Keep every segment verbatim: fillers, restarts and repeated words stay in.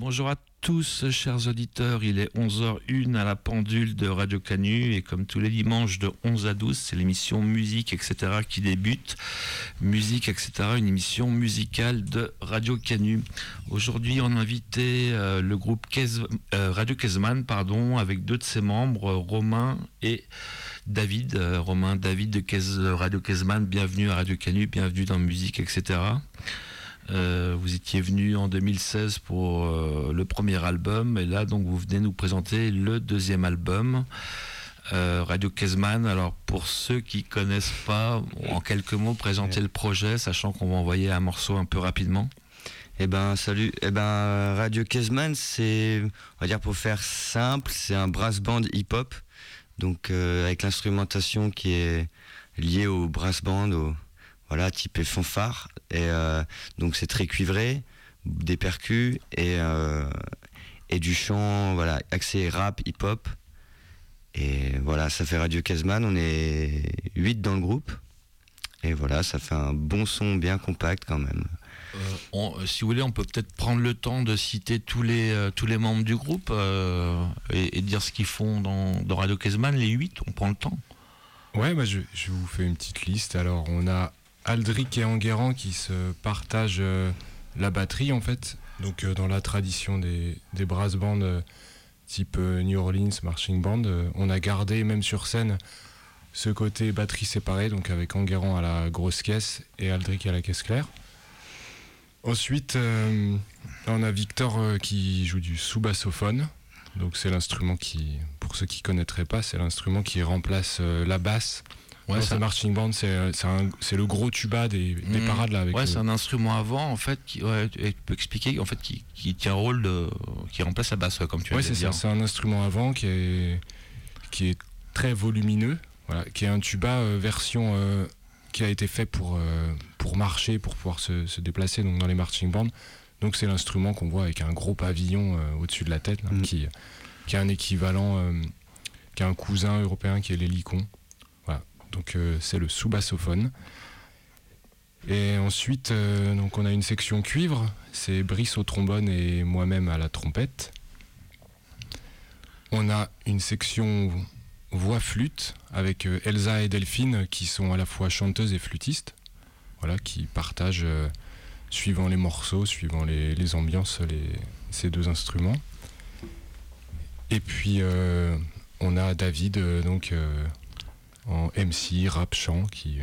Bonjour à tous, chers auditeurs, il est onze heures une à la pendule de Radio Canu et comme tous les dimanches de onze à douze, c'est l'émission Musique, et cetera qui débute. Musique, et cetera, une émission musicale de Radio Canu. Aujourd'hui, on a invité euh, le groupe Kez, euh, Radio Kezman, pardon, avec deux de ses membres, Romain et David. Euh, Romain, David de Kez, Radio Kezman, bienvenue à Radio Canu, bienvenue dans Musique, et cetera. Euh, vous étiez venu en deux mille seize pour euh, le premier album et là donc vous venez nous présenter le deuxième album, euh, Radio Kezman. Alors pour ceux qui connaissent pas, en quelques mots présenter le projet, sachant qu'on va envoyer un morceau un peu rapidement. Eh ben salut, eh ben Radio Kezman, c'est, on va dire pour faire simple, c'est un brass band hip-hop, donc euh, avec l'instrumentation qui est liée au brass band, au voilà, type fanfare, et euh, donc c'est très cuivré, des percus et euh, et du chant, voilà, axé rap, hip-hop, et voilà, ça fait Radio Kezman. On est huit dans le groupe, et voilà, ça fait un bon son bien compact quand même. Euh, on, si vous voulez, on peut peut-être prendre le temps de citer tous les euh, tous les membres du groupe euh, et, et dire ce qu'ils font dans, dans Radio Kezman, les huit. On prend le temps. Ouais, bah je, je vous fais une petite liste. Alors, on a Aldric et Enguerrand qui se partagent euh, la batterie en fait, donc euh, dans la tradition des, des brass bands euh, type euh, New Orleans Marching Band, euh, on a gardé même sur scène ce côté batterie séparée, donc avec Enguerrand à la grosse caisse et Aldric à la caisse claire. Ensuite euh, on a Victor euh, qui joue du sous-bassophone, donc c'est l'instrument qui, pour ceux qui connaîtraient pas, c'est l'instrument qui remplace euh, la basse. Ouais, c'est marching band, c'est c'est, un, c'est le gros tuba des, des mmh. parades là. Avec ouais, le... c'est un instrument avant en fait qui, ouais, tu peux expliquer en fait qui, qui tient un rôle de, qui remplace la basse, ouais, comme tu ouais, viens de dire. Ouais, c'est ça. C'est un instrument avant qui est qui est très volumineux, voilà, qui est un tuba euh, version euh, qui a été fait pour euh, pour marcher, pour pouvoir se, se déplacer donc dans les marching bands. Donc c'est l'instrument qu'on voit avec un gros pavillon euh, au-dessus de la tête, là, mmh. qui qui a un équivalent, euh, qui a un cousin européen qui est l'hélicon. Donc euh, c'est le sous-bassophone. Et ensuite, euh, donc on a une section cuivre, c'est Brice au trombone et moi-même à la trompette. On a une section voix-flûte avec euh, Elsa et Delphine qui sont à la fois chanteuses et flûtistes, voilà, qui partagent euh, suivant les morceaux, suivant les, les ambiances, les, ces deux instruments. Et puis euh, on a David, euh, donc... Euh, en M C, rap, chant, qui, euh,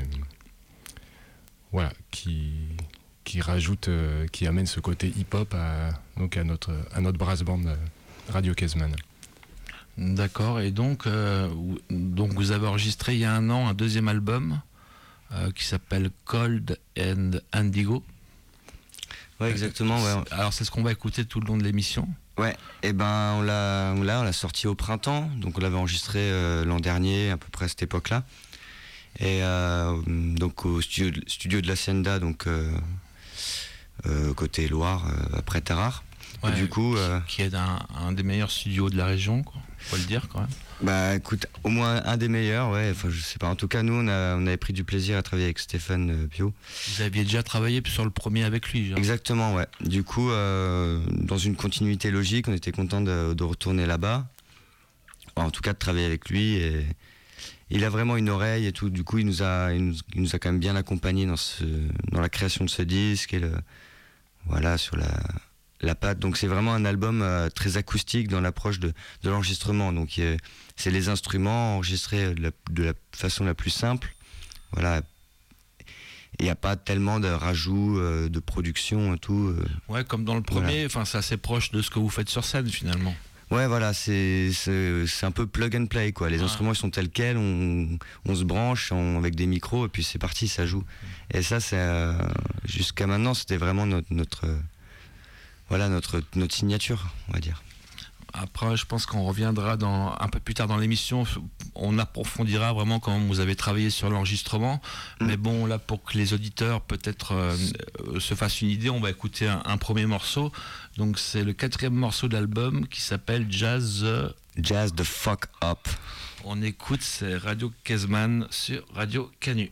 voilà, qui, qui rajoute, euh, qui amène ce côté hip-hop à, donc à, notre, à notre brass band euh, Radio Kezman. D'accord, et donc, euh, donc vous avez enregistré il y a un an un deuxième album euh, qui s'appelle Cold and Indigo. Ouais, exactement. Ouais. Alors c'est ce qu'on va écouter tout le long de l'émission. Ouais, et ben on l'a, on l'a, on l'a sorti au printemps, donc on l'avait enregistré euh, l'an dernier, à peu près à cette époque-là, et euh, donc au studio, studio de l'Hacienda, donc euh, euh, côté Loire, euh, après Tarare. Ouais, et du coup, euh, qui, qui est un, un des meilleurs studios de la région, quoi. Faut le dire quand même. Bah écoute, au moins un des meilleurs, ouais. Enfin, je sais pas. En tout cas, nous, on a, on avait pris du plaisir à travailler avec Stéphane Pio. Vous aviez déjà travaillé sur le premier avec lui, genre. Exactement, ouais. Du coup, euh, dans une continuité logique, on était content de, de retourner là-bas. En tout cas, de travailler avec lui. Et il a vraiment une oreille et tout. Du coup, il nous a, il nous, il nous a quand même bien accompagnés dans ce, dans la création de ce disque et le, voilà, sur la. la patte. Donc c'est vraiment un album euh, très acoustique dans l'approche de, de l'enregistrement. Donc euh, c'est les instruments enregistrés de la, de la façon la plus simple. Voilà. Il n'y a pas tellement de rajouts, euh, de production et tout. Euh, ouais, comme dans le premier, enfin voilà. C'est assez proche de ce que vous faites sur scène finalement. Ouais, voilà, c'est, c'est, c'est un peu plug and play, quoi. Les ouais. instruments, ils sont tels quels, on, on se branche on, avec des micros et puis c'est parti, ça joue. Et ça, c'est, euh, jusqu'à maintenant, c'était vraiment notre... notre Voilà notre, notre signature, on va dire. Après, je pense qu'on reviendra dans, un peu plus tard dans l'émission. On approfondira vraiment comment vous avez travaillé sur l'enregistrement. Mmh. Mais bon, là, pour que les auditeurs peut-être euh, se fassent une idée, on va écouter un, un premier morceau. Donc, c'est le quatrième morceau de l'album qui s'appelle Jazz... Jazz the fuck up. On écoute, c'est Radio Kezman sur Radio Canu.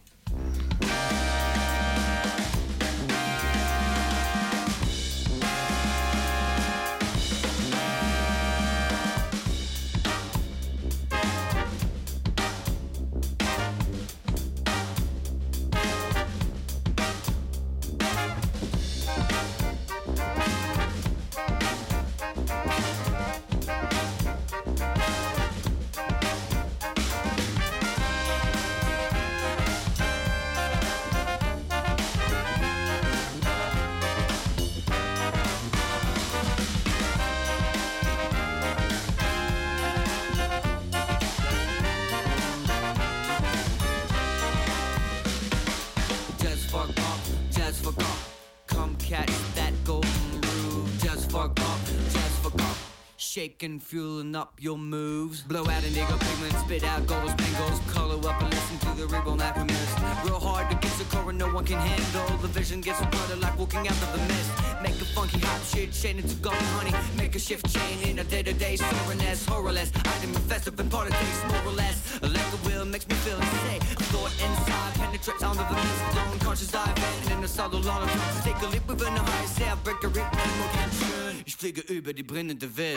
fuck up, jazz fuck up. Shaking, fueling up your moves. Blow out an ego pigment, spit out gold spangles. Color up and listen to the ribbon happiness. Real hard to get the core and no one can handle. The vision gets harder like walking out of the mist. Make a funky hop shit, chain into golden honey. Make a shift chain in a day-to-day soreness. Horrorless, I can manifest up in part of taste, more or less. Like a will makes me feel insane. Thought inside penetrates under the mist. Don't conscious dive in in the subtle long. Take a leap within the high self, break the rhythm and more ganz schön. Ich fliege über die brennende Welt.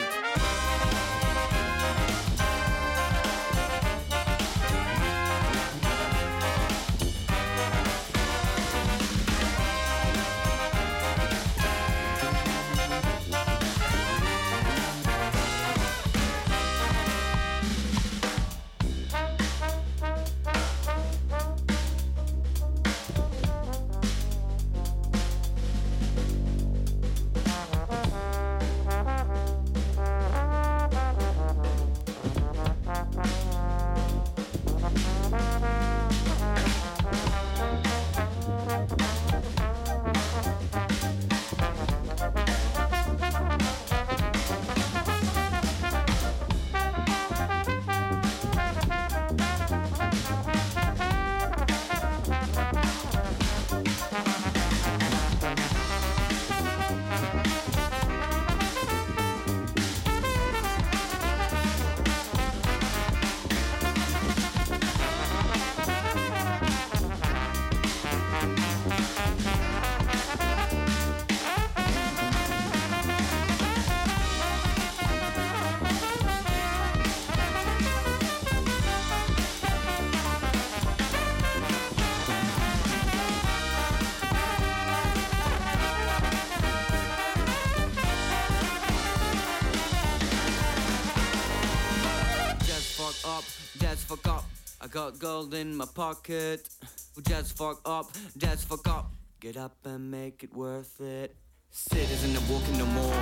I got gold in my pocket. Well, just fuck up, just fuck up. Get up and make it worth it. Citizen not walking no more.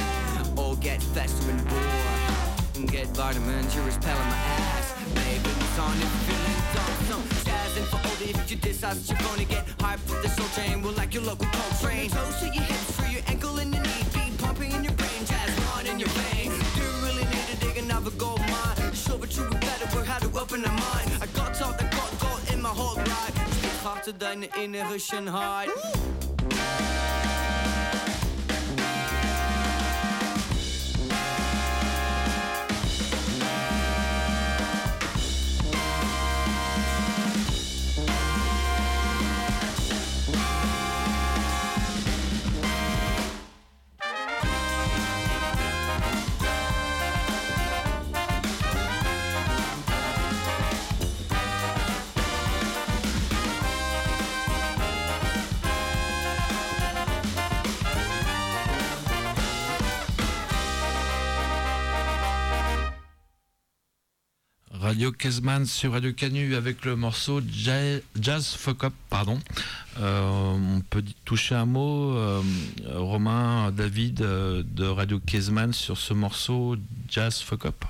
Or get faster and bore. And get vitamins, you're repelling my ass. Maybe it's on if you're feeling dumb. Some jazzing for older if you decide you're gonna get hyped with this soul chain. We're like your local Coltrane. Toes to your hips, for your ankle and your knee. Beat pumping in your brain, jazz on in your veins. Do you really need to dig another gold mine? Show but you better work how to open a mind. I got talk, I got gold in my whole ride. Steek harder deine innere Schönheit. Radio Kezman sur Radio Canu avec le morceau Jazz, Jazz Fuck Up, pardon. Euh, on peut toucher un mot, euh, Romain, David euh, de Radio Kezman sur ce morceau Jazz Fuck Up.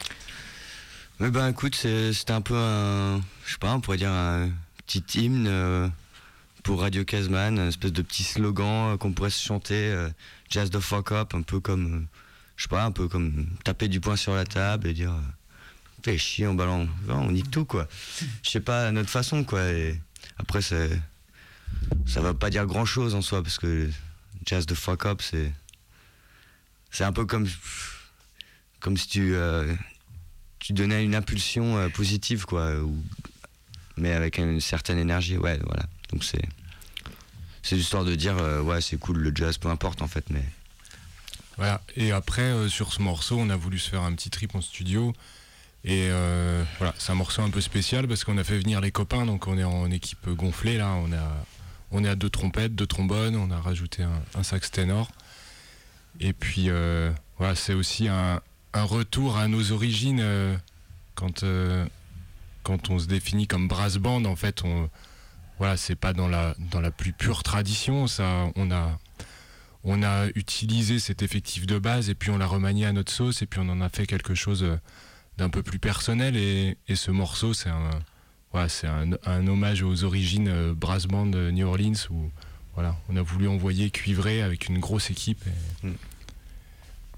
Mais ben écoute, c'est, c'était un peu un, je sais pas, on pourrait dire un petit hymne euh, pour Radio Kezman, une espèce de petit slogan euh, qu'on pourrait se chanter, euh, Jazz the Fuck Up, un peu comme, euh, je sais pas, un peu comme taper du poing sur la table et dire. Euh, Fait chier, on balance, on nique tout quoi. Je sais pas, à notre façon quoi. Et après, c'est, ça va pas dire grand chose en soi parce que Jazz the Fuck Up, c'est, c'est un peu comme, comme si tu, euh, tu donnais une impulsion euh, positive quoi, ou, mais avec une certaine énergie, ouais, voilà. Donc c'est, c'est l'histoire de dire, euh, ouais, c'est cool le jazz, peu importe en fait, mais. Voilà. Et après, euh, sur ce morceau, on a voulu se faire un petit trip en studio. Et euh, voilà, c'est un morceau un peu spécial parce qu'on a fait venir les copains, donc on est en équipe gonflée là, on a, on est à deux trompettes, deux trombones, on a rajouté un, un sax ténor. Et puis euh, voilà, c'est aussi un, un retour à nos origines euh, quand, euh, quand on se définit comme brass band, en fait, on, voilà, c'est pas dans la, dans la plus pure tradition, ça, on a, on a utilisé cet effectif de base et puis on l'a remanié à notre sauce et puis on en a fait quelque chose d'un peu plus personnel et, et ce morceau c'est un, voilà, c'est un, un hommage aux origines euh, brass band de New Orleans où voilà, on a voulu envoyer cuivrer avec une grosse équipe et, mm.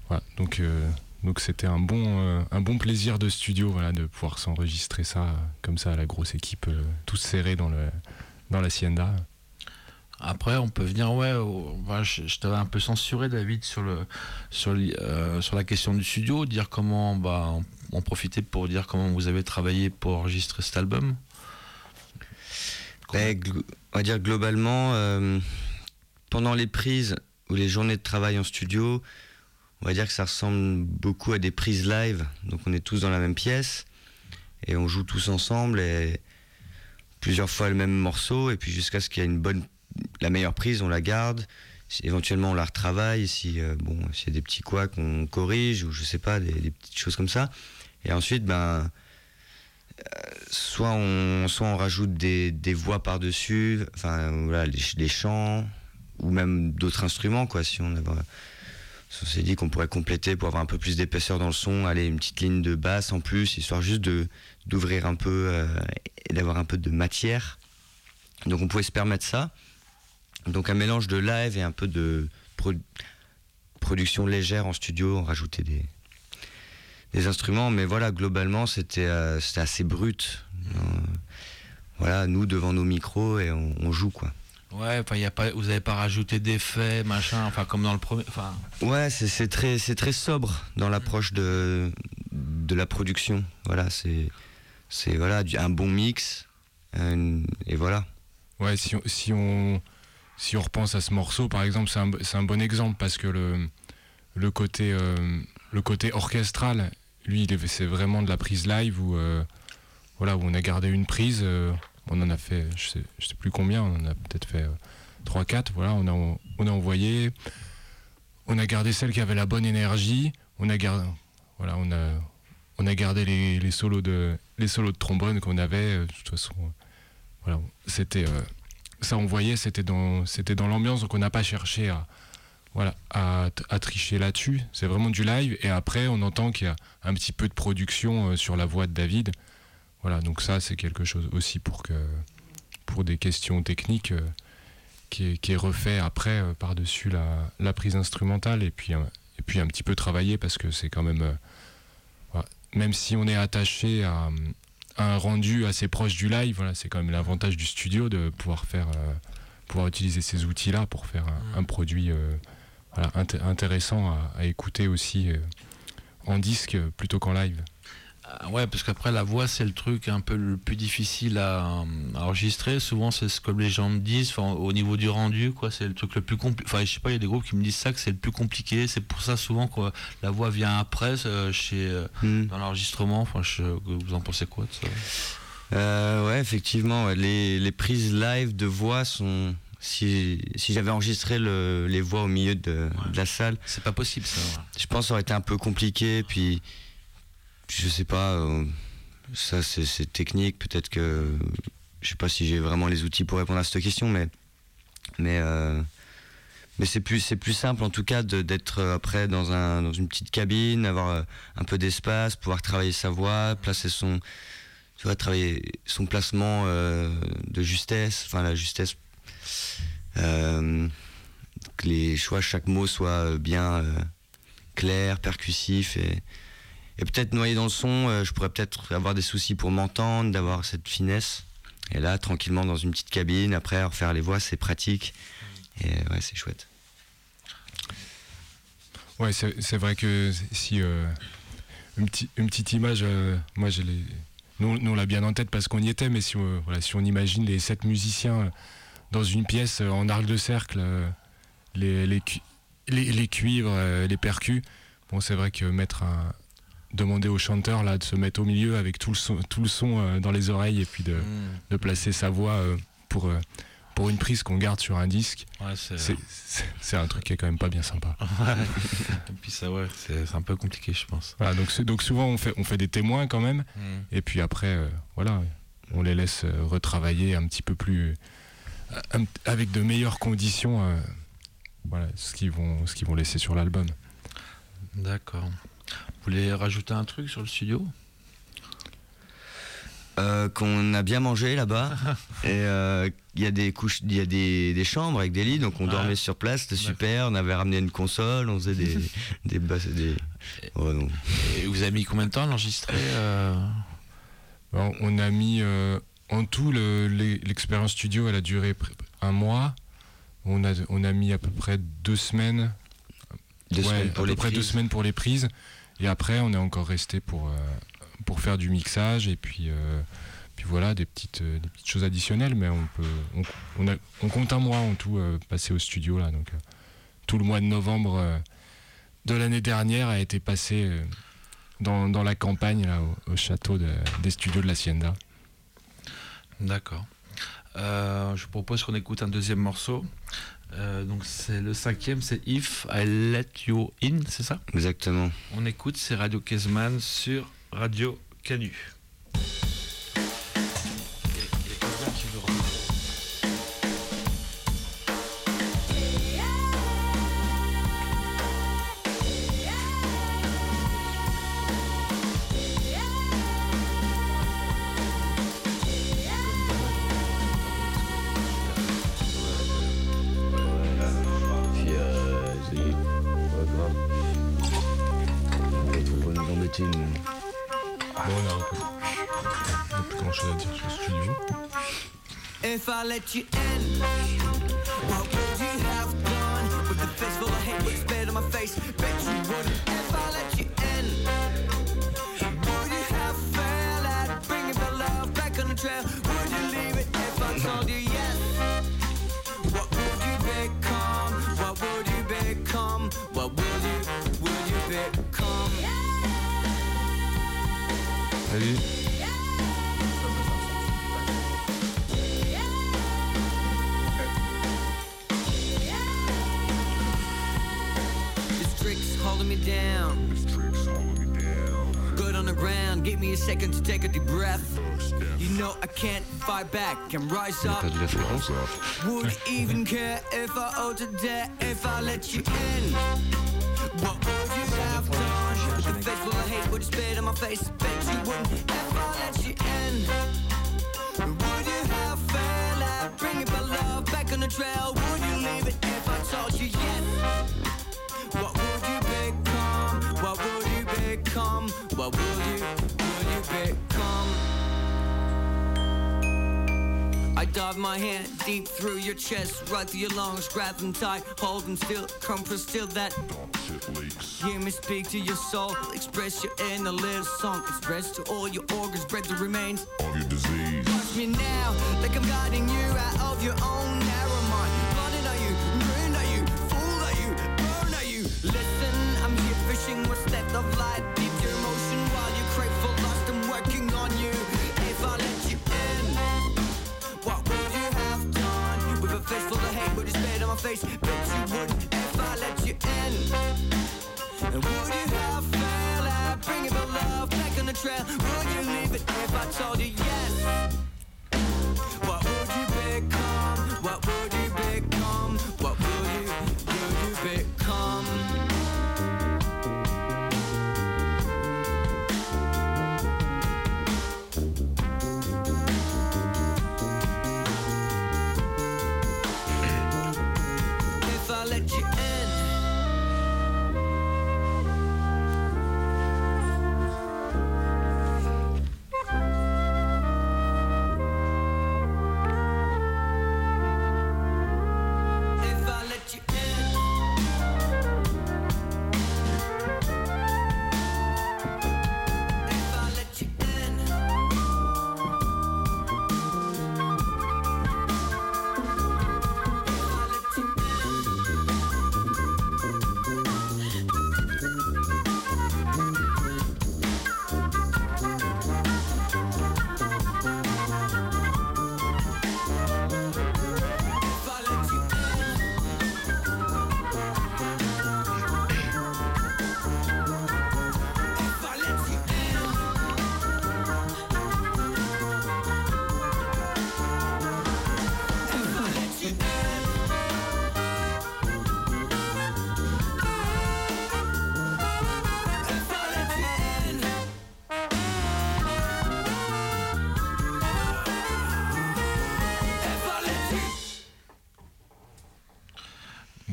voilà, donc euh, donc c'était un bon euh, un bon plaisir de studio, voilà, de pouvoir s'enregistrer ça euh, comme ça, la grosse équipe, euh, tous serrés dans le dans l'hacienda. Après, on peut venir, ouais, au- voilà, je, je t'avais un peu censuré, David, sur, le, sur, li- euh, sur la question du studio, dire comment, bah, on, on profitait pour dire comment vous avez travaillé pour enregistrer cet album. Ben, glo- on va dire globalement, euh, pendant les prises ou les journées de travail en studio, on va dire que ça ressemble beaucoup à des prises live. Donc on est tous dans la même pièce et on joue tous ensemble et plusieurs fois le même morceau, et puis jusqu'à ce qu'il y ait une bonne, la meilleure prise, on la garde. Si, éventuellement on la retravaille, si euh, bon, s'il y a des petits couacs, on corrige, ou je sais pas, des, des petites choses comme ça. Et ensuite, ben, euh, soit on, soit on rajoute des, des voix par-dessus, enfin voilà, les, les chants, ou même d'autres instruments, quoi. Si on avait, on s'est dit qu'on pourrait compléter pour avoir un peu plus d'épaisseur dans le son, aller une petite ligne de basse en plus, histoire juste de d'ouvrir un peu euh, et d'avoir un peu de matière. Donc on pouvait se permettre ça. Donc un mélange de live et un peu de pro- production légère en studio, on rajoutait des, des instruments, mais voilà, globalement c'était euh, c'était assez brut. Euh, voilà, nous devant nos micros et on, on joue, quoi. Ouais, enfin, y a pas, vous n'avez pas rajouté d'effets, machin, enfin, comme dans le premier. Enfin, Ouais, c'est, c'est très c'est très sobre dans l'approche de de la production. Voilà, c'est c'est voilà du- un bon mix, euh, et voilà. Ouais, si on, si on si on repense à ce morceau, par exemple, c'est un, c'est un bon exemple parce que le le côté euh, le côté orchestral, lui, il est- c'est vraiment de la prise live où euh, voilà, où on a gardé une prise, euh, on en a fait, je sais, je sais plus combien, on en a peut-être fait euh, trois quatre, voilà, on a on a envoyé, on a gardé celle qui avait la bonne énergie, on a gardé, voilà, on a on a gardé les, les solos de les solos de trombone qu'on avait, euh, de toute façon, euh, voilà, c'était euh, ça, on voyait, c'était dans c'était dans l'ambiance, donc on n'a pas cherché à voilà à, à tricher là-dessus, c'est vraiment du live, et après on entend qu'il y a un petit peu de production euh, sur la voix de David. Voilà, donc ça c'est quelque chose aussi pour que pour des questions techniques euh, qui, est, qui est refait après euh, par-dessus la, la prise instrumentale, et puis, euh, et puis un petit peu travaillé parce que c'est quand même euh, voilà, même si on est attaché à, à un rendu assez proche du live, voilà, c'est quand même l'avantage du studio de pouvoir faire euh, pouvoir utiliser ces outils-là pour faire un, un produit euh, voilà, int- intéressant à, à écouter aussi euh, en disque plutôt qu'en live. ah ouais, parce qu'après, la voix, c'est le truc un peu le plus difficile à, à enregistrer. Souvent, c'est ce que les gens me disent, enfin, au niveau du rendu, quoi, c'est le truc le plus compliqué. Enfin, je sais pas, il y a des groupes qui me disent ça, que c'est le plus compliqué. C'est pour ça, souvent, que la voix vient après, euh, chez, euh, Mm. dans l'enregistrement. Enfin, je, vous en pensez quoi de ça? Euh, ouais, effectivement, ouais, les, les prises live de voix sont. Si, si j'avais enregistré le, les voix au milieu de, Ouais. de la salle, C'est pas possible, ça. Ouais. je pense que ça aurait été un peu compliqué. Puis, je sais pas, euh, ça c'est, c'est technique. Peut-être que. Je sais pas si j'ai vraiment les outils pour répondre à cette question, mais. Mais, euh, mais c'est, plus, c'est plus simple en tout cas de, d'être après dans, un, dans une petite cabine, avoir euh, un peu d'espace, pouvoir travailler sa voix, placer son. Tu vois, travailler son placement euh, de justesse, enfin la justesse, euh, que les choix, chaque mot soit bien euh, clair, percussif, et, et peut-être noyé dans le son, euh, je pourrais peut-être avoir des soucis pour m'entendre, d'avoir cette finesse. Et là, tranquillement dans une petite cabine, après refaire les voix, c'est pratique, et ouais, c'est chouette. Ouais, c'est, c'est vrai que si euh, une, petite, une petite image, euh, moi j'ai les, nous, nous on l'a bien en tête parce qu'on y était, mais si on, voilà, si on imagine les sept musiciens euh, dans une pièce euh, en arc de cercle, euh, les, les, cu- les, les cuivres, euh, les percus, bon, c'est vrai que mettre un, demander au chanteur là de se mettre au milieu avec tout le son, tout le son euh, dans les oreilles, et puis de, Mmh. de placer sa voix euh, pour euh, pour une prise qu'on garde sur un disque, Ouais, c'est... c'est, c'est, c'est un truc qui est quand même pas bien sympa. Et puis ça, ouais, c'est, c'est un peu compliqué, je pense. Voilà, donc, c'est- donc souvent on fait, on fait des témoins quand même, Mmh. et puis après, euh, voilà, on les laisse euh, retravailler un petit peu plus, euh, un- avec de meilleures conditions, euh, voilà, ce qu'ils vont, ce qu'ils vont laisser sur l'album. D'accord. Vous voulez rajouter un truc sur le studio? euh, Qu'on a bien mangé là-bas. Et il euh, y a des couches, il y a des, des chambres avec des lits, donc on ah. dormait sur place, c'était super. On avait ramené une console, on faisait des. des, basses, des... Oh, non. Et vous avez mis combien de temps à l'enregistrer euh... bon, On a mis. Euh, en tout, le, l'expérience studio, elle a duré un mois. On a, on a mis à peu près deux semaines. Deux ouais, semaines pour à les peu près prises. deux semaines pour les prises. Et après, on est encore resté pour, euh, pour faire du mixage. Et puis, euh, puis voilà, des petites, euh, des petites choses additionnelles. Mais on, peut, on, on, a, on compte un mois en tout euh, passé au studio. Là, donc, euh, tout le mois de novembre euh, de l'année dernière a été passé euh, dans, dans la campagne, là, au, au château de, des studios de l'Hacienda. D'accord. Euh, je propose qu'on écoute un deuxième morceau. Euh, donc c'est le cinquième, c'est If I Let You In, c'est ça ? Exactement. On écoute, c'est Radio Kezman sur Radio Canu. Bon, on a un peu grand chose à dire sur ce studio. If I let you in, what would you have done? With the fist full of hate, would spit on my face, bet you wouldn't. If I let you in, would you have failed at bringing the love back on the trail? Would you leave it if I told you yes? What would you become? What would you become? What would you, would you become? Salut. Holding me down. Good on the ground, give me a second to take a deep breath. You know I can't fight back and rise up. Would even care if I owed to death if I let you in. What would you have done? With the face full of hate, would you spit on my face? Bet you wouldn't if I let you in. Would you have failed at bringing my love back on the trail? Would you leave it if I told you yes? What would you become? What would you become? What would you, would you become? I dive my hand deep through your chest, right through your lungs, grab them tight, hold them still, compress till that hear me speak to your soul, express your inner little song, express to all your organs, break the remains of your disease. Watch me now, like I'm guiding you out of your own narrow mind. Blinded are you, ruined are you, fool are you, burn are you? Listen, I'm here fishing what's left of light, deep your emotion while you crave for lust. I'm working on you. If I let you in, what would you have done? With a face full of hate, would you spit on my face? Bet you wouldn't if I let you in. And would you have failed at bringing the love back on the trail? Would you leave it if I told you yes? What would you become? What would you become? What would you, would you become?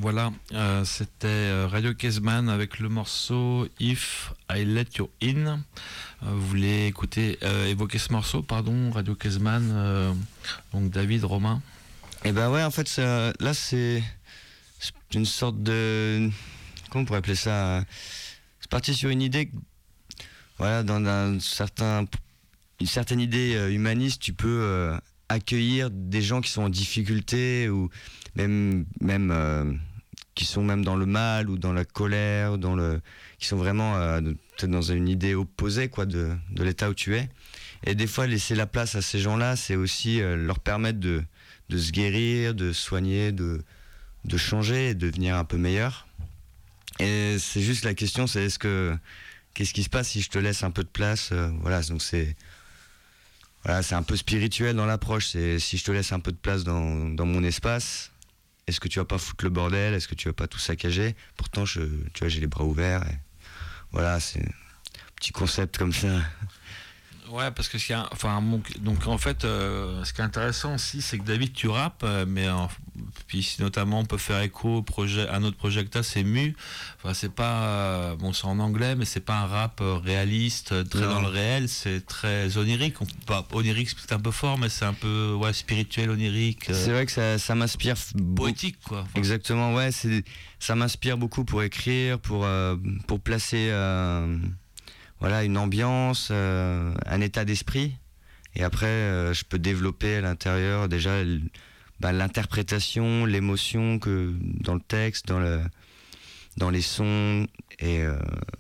Voilà, euh, c'était Radio Kezman avec le morceau If I Let You In. Euh, vous voulez écouter, euh, évoquer ce morceau, pardon, Radio Kezman, euh, donc David, Romain. Et ben ouais, en fait, ça, là c'est une sorte de, comment on pourrait appeler ça, c'est parti sur une idée, voilà, dans un certain, une certaine idée humaniste, tu peux euh, accueillir des gens qui sont en difficulté ou même, même euh, qui sont même dans le mal ou dans la colère, dans le, qui sont vraiment euh, peut-être dans une idée opposée quoi, de, de l'état où tu es. Et des fois, laisser la place à ces gens-là, c'est aussi euh, leur permettre de, de se guérir, de soigner, de, de changer et de devenir un peu meilleur. Et c'est juste la question, c'est est-ce que, qu'est-ce qui se passe si je te laisse un peu de place euh, voilà, donc c'est... Voilà, c'est un peu spirituel dans l'approche. C'est si je te laisse un peu de place dans, dans mon espace, est-ce que tu vas pas foutre le bordel? Est-ce que tu vas pas tout saccager? Pourtant, je, tu vois, j'ai les bras ouverts. Et voilà, c'est un petit concept comme ça. Ouais, parce que ce qui est, enfin, donc en fait, euh, ce qui est intéressant aussi, c'est que David, tu rappes, mais en, puis notamment on peut faire écho au projet, à notre projet que t'as, c'est Mu. Enfin, c'est pas, euh, bon, c'est en anglais, mais c'est pas un rap réaliste, très non. Dans le réel, c'est très onirique. On, pas onirique, c'est peut-être un peu fort, mais c'est un peu, ouais, spirituel, onirique. Euh, c'est vrai que ça, ça m'inspire. Poétique, quoi. Enfin. Exactement, ouais, c'est, ça m'inspire beaucoup pour écrire, pour, euh, pour placer. Euh, Voilà, une ambiance, euh, un état d'esprit. Et après, euh, je peux développer à l'intérieur déjà l- bah, l'interprétation, l'émotion que dans le texte, dans, le, dans les sons. Et euh,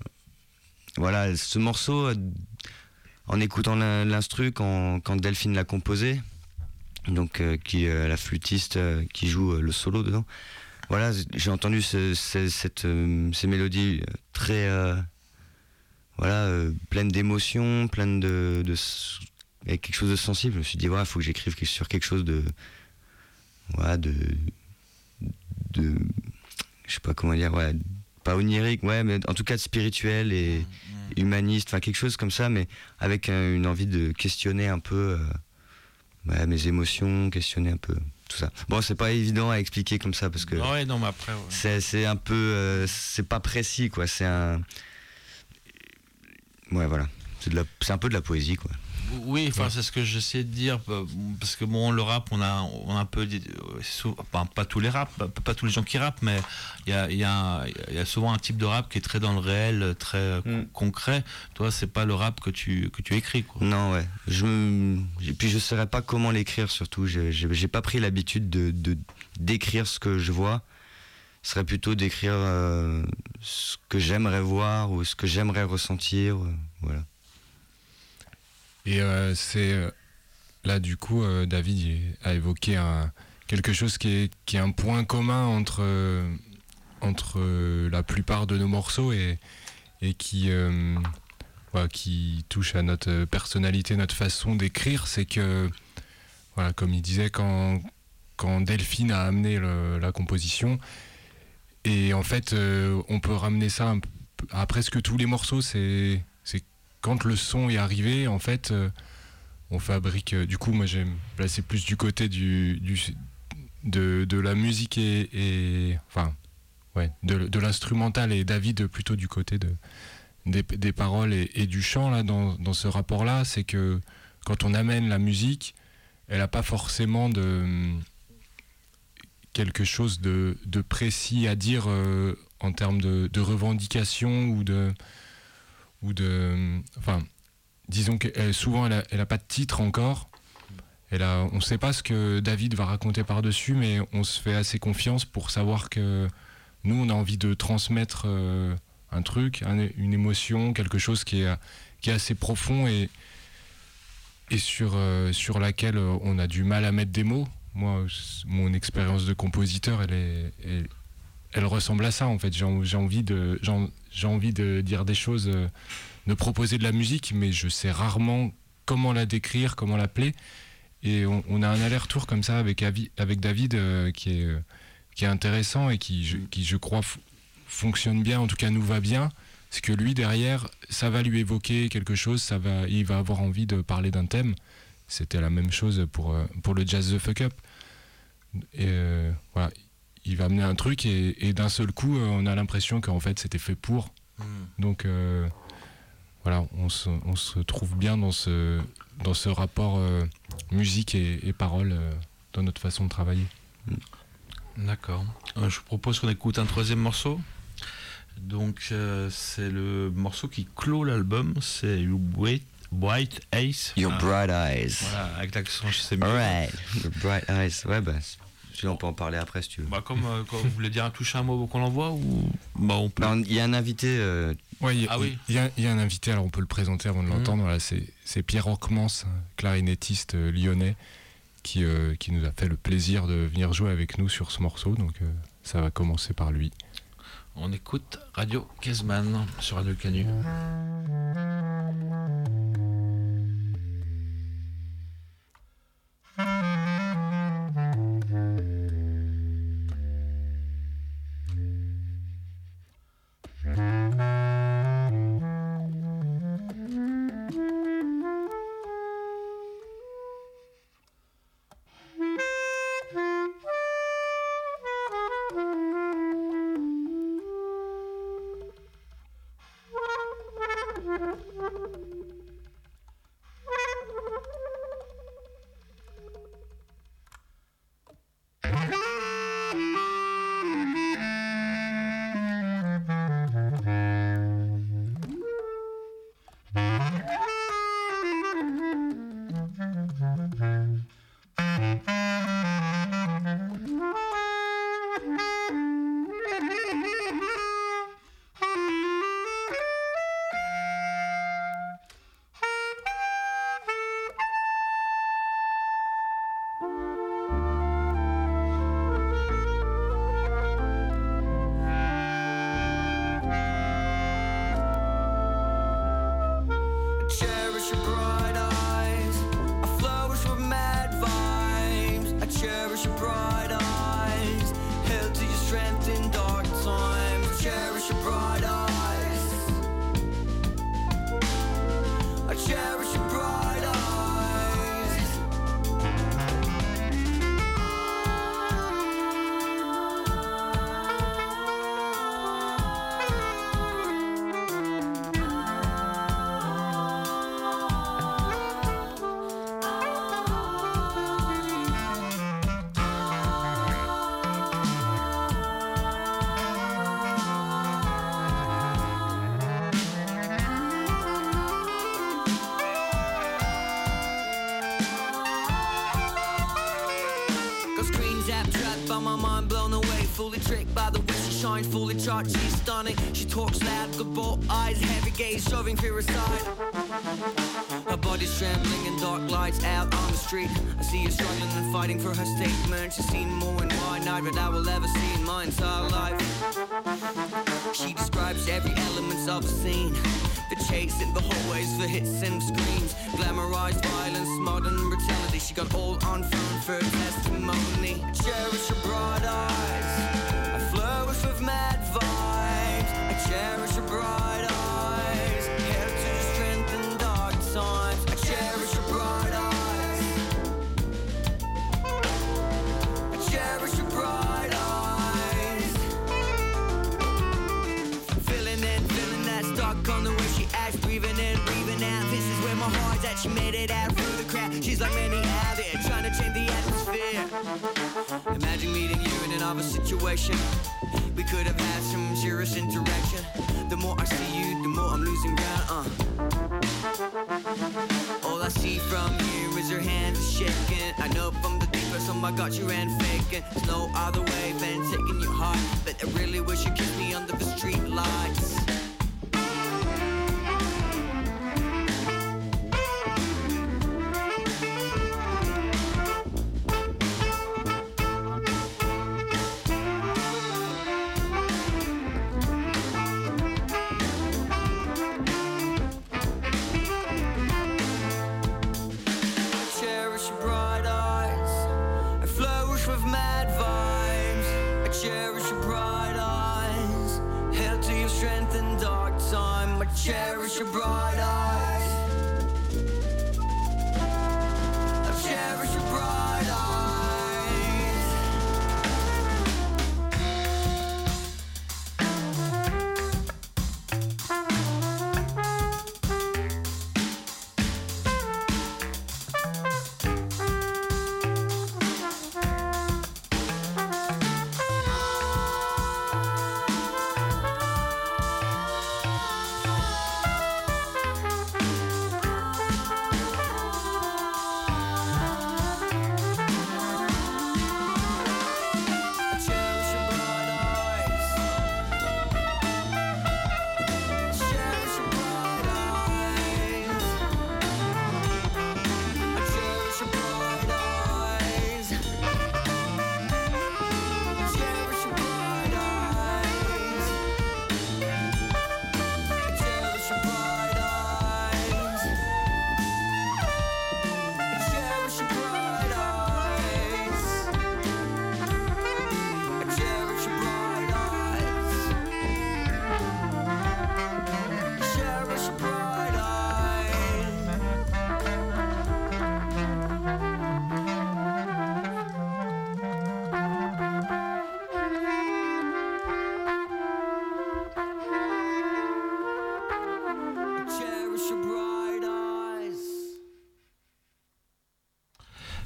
voilà, ce morceau, euh, en écoutant l'instru quand, quand Delphine l'a composé, donc euh, qui euh, la flûtiste euh, qui joue euh, le solo dedans. Voilà, j'ai entendu ce, ce, cette, euh, ces mélodies très... Euh, Voilà, euh, pleine d'émotions, pleine de, de, avec quelque chose de sensible. Je me suis dit, voilà, il faut que j'écrive sur quelque chose de, voilà, de, de, je sais pas comment dire, ouais, pas onirique, ouais, mais en tout cas de spirituel et mmh. humaniste, enfin quelque chose comme ça, mais avec euh, une envie de questionner un peu euh, ouais, mes émotions, questionner un peu tout ça. Bon, c'est pas évident à expliquer comme ça parce que ouais, non, mais après, ouais. c'est, c'est un peu, euh, c'est pas précis, quoi. C'est un Ouais, voilà. C'est, de la, c'est un peu de la poésie, quoi. Oui, enfin, ouais. C'est ce que j'essaie de dire, parce que bon, le rap, on a, on a un peu, pas, pas tous les rap, pas, pas tous les gens qui rappent, mais il y a, y, a, y a souvent un type de rap qui est très dans le réel, très mm. concret. Toi, c'est pas le rap que tu, que tu écris, quoi. Non, ouais. Je, et puis je saurais pas comment l'écrire, surtout. J'ai, j'ai, j'ai pas pris l'habitude de, de, d'écrire ce que je vois. Ce serait plutôt d'écrire euh, ce que j'aimerais voir ou ce que j'aimerais ressentir, euh, voilà. Et euh, c'est euh, là du coup, euh, David a évoqué un, quelque chose qui est, qui est un point commun entre, euh, entre euh, la plupart de nos morceaux et, et qui, euh, voilà, qui touche à notre personnalité, notre façon d'écrire, c'est que, voilà, comme il disait, quand, quand Delphine a amené le, la composition, et en fait, euh, on peut ramener ça un peu, à presque tous les morceaux. C'est, c'est quand le son est arrivé, en fait, euh, on fabrique. Euh, du coup, moi, j'aime placer plus du côté du, du de, de la musique et, et enfin, ouais, de, de l'instrumental, et David plutôt du côté de des, des paroles et, et du chant là dans dans ce rapport-là. C'est que quand on amène la musique, elle n'a pas forcément de quelque chose de, de précis à dire euh, en termes de, de revendication ou de, ou de... Enfin, disons que souvent, elle n'a elle a pas de titre encore. Elle a, on ne sait pas ce que David va raconter par-dessus, mais on se fait assez confiance pour savoir que nous, on a envie de transmettre euh, un truc, un, une émotion, quelque chose qui est, qui est assez profond et, et sur, euh, sur laquelle on a du mal à mettre des mots. Moi, mon expérience de compositeur, elle, est, elle, elle ressemble à ça, en fait. J'ai, j'ai, envie de, j'ai, j'ai envie de dire des choses, euh, de proposer de la musique, mais je sais rarement comment la décrire, comment l'appeler. Et on, on a un aller-retour comme ça avec, avec David euh, qui, est, euh, qui est intéressant et qui, je, qui, je crois, f- fonctionne bien, en tout cas nous va bien. C'est que lui, derrière, ça va lui évoquer quelque chose, ça va, il va avoir envie de parler d'un thème. C'était la même chose pour, pour le Jazz the Fuck Up. Et euh, voilà, il va amener un truc et, et d'un seul coup, euh, on a l'impression qu'en fait, c'était fait pour. Mmh. Donc, euh, voilà, on se, on se trouve bien dans ce, dans ce rapport euh, musique et, et parole euh, dans notre façon de travailler. Mmh. D'accord. Euh, je vous propose qu'on écoute un troisième morceau. Donc, euh, c'est le morceau qui clôt l'album, c'est You Wait. Bright Eyes. Your ah, Bright Eyes. Voilà, avec l'accent, je sais mieux. Alright, Your Bright Eyes. Ouais, bah, si on peut en parler après si tu veux. Bah, comme euh, quand vous voulez dire, toucher un mot qu'on l'envoie ou bah, on peut. Il bah, y a un invité. Euh... Ouais, y a, ah oui. Il y, y a un invité, alors on peut le présenter avant de l'entendre. Mmh. Voilà, c'est, c'est Pierre Roquemans, clarinettiste euh, lyonnais, qui, euh, qui nous a fait le plaisir de venir jouer avec nous sur ce morceau. Donc euh, ça va commencer par lui. On écoute Radio Kezman sur Radio Canu. Fully charged, she's stunning. She talks loud, good bold eyes, heavy gaze, shoving fear aside. Her body's trembling in dark lights out on the street. I see her struggling and fighting for her statement. She's seen more in one night than I will ever see in my entire life. She describes every element of the scene. The chase in the hallways, the hits and screams. Glamorized violence, modern brutality. She got all on film for testimony. Cherish her broad eyes. Flourish with mad vibes. I cherish her bright eyes. Hair to the strength in dark times. I cherish her bright eyes. I cherish her bright eyes. Feeling it, feeling that stuck on the way she acts. Breathing in, breathing out. This is where my heart's at. She made it out through the crowd. She's like many out there, trying to change the atmosphere. Imagine meeting you in another situation. We could have had some serious interaction. The more I see you, the more I'm losing ground, uh. All I see from you is your hands are shaking. I know from the deep so I got you and faking. There's no other way than taking your heart. But I really wish you kissed me under the street lights. Cherish your bright eyes. I cherish your bright eyes.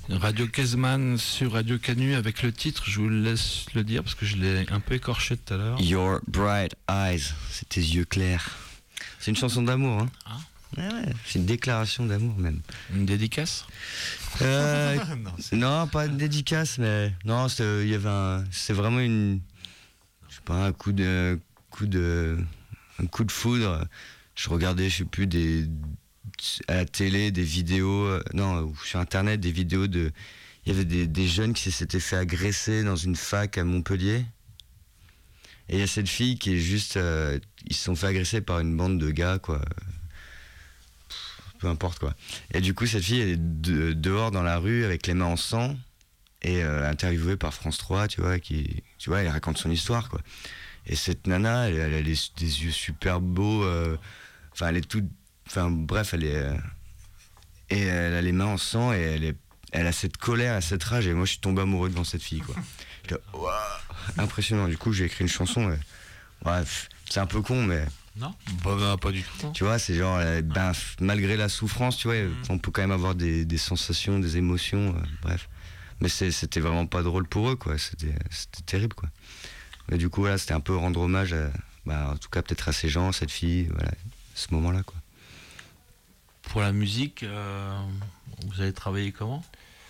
Radio Kezman sur Radio Canu avec le titre, je vous laisse le dire parce que je l'ai un peu écorché tout à l'heure. Your Bright Eyes, c'est tes yeux clairs. C'est une chanson d'amour, hein. Ah. Ouais, ouais, c'est une déclaration d'amour même. Une dédicace euh, non, non, pas une dédicace, mais non, c'est, il y avait un, c'est vraiment une, je sais pas, un coup de, coup de, un coup de foudre. Je regardais, je sais plus, des à la télé des vidéos, euh, non, sur internet des vidéos de, il y avait des, des jeunes qui s'étaient fait agresser dans une fac à Montpellier, et il y a cette fille qui est juste, euh, ils se sont fait agresser par une bande de gars, quoi, Pff, peu importe quoi, et du coup cette fille elle est de, dehors dans la rue avec les mains en sang, et euh, interviewée par France trois, tu vois, qui, tu vois, elle raconte son histoire, quoi, et cette nana, elle, elle a les, des yeux super beaux, enfin euh, elle est toute, enfin bref, elle est euh, et elle a les mains en sang et elle est, elle a cette colère, elle a cette rage, et moi je suis tombé amoureux devant cette fille, quoi. J'étais, wow, impressionnant. Du coup j'ai écrit une chanson. Et, bref, c'est un peu con, mais non, bah, bah, pas du tout. Tu vois, c'est genre, euh, ben, malgré la souffrance, tu vois, mmh. on peut quand même avoir des, des sensations, des émotions, euh, bref. Mais c'est, c'était vraiment pas drôle pour eux, quoi. C'était, c'était terrible, quoi. Mais du coup, voilà, c'était un peu rendre hommage, à, bah, en tout cas peut-être à ces gens, à cette fille, voilà, à ce moment-là, quoi. Pour la musique, euh, vous avez travaillé comment ?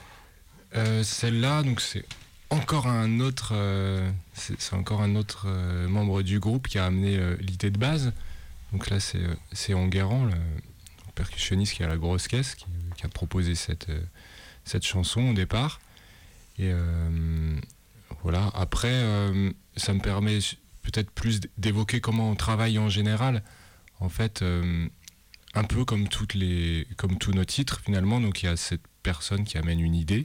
euh, Celle-là, donc c'est encore un autre, euh, c'est, c'est encore un autre euh, membre du groupe qui a amené euh, l'idée de base. Donc là, c'est, c'est Enguerrand, le percussionniste qui a la grosse caisse, qui, qui a proposé cette, euh, cette chanson au départ. Et euh, voilà. Après, euh, ça me permet peut-être plus d'évoquer comment on travaille en général. En fait. Euh, Un peu comme, toutes les, comme tous nos titres finalement, donc il y a cette personne qui amène une idée,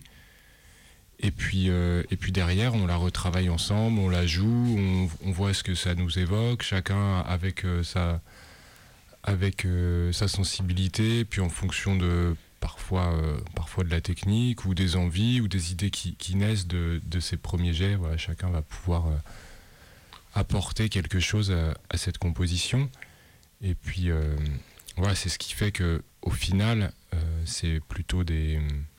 et puis, euh, et puis derrière on la retravaille ensemble, on la joue, on, on voit ce que ça nous évoque, chacun avec, euh, sa, avec euh, sa sensibilité, puis en fonction de parfois, euh, parfois de la technique, ou des envies, ou des idées qui, qui naissent de, de ces premiers jets, voilà, chacun va pouvoir euh, apporter quelque chose à, à cette composition, et puis... Euh, Voilà, c'est ce qui fait que, au final, euh, c'est plutôt des,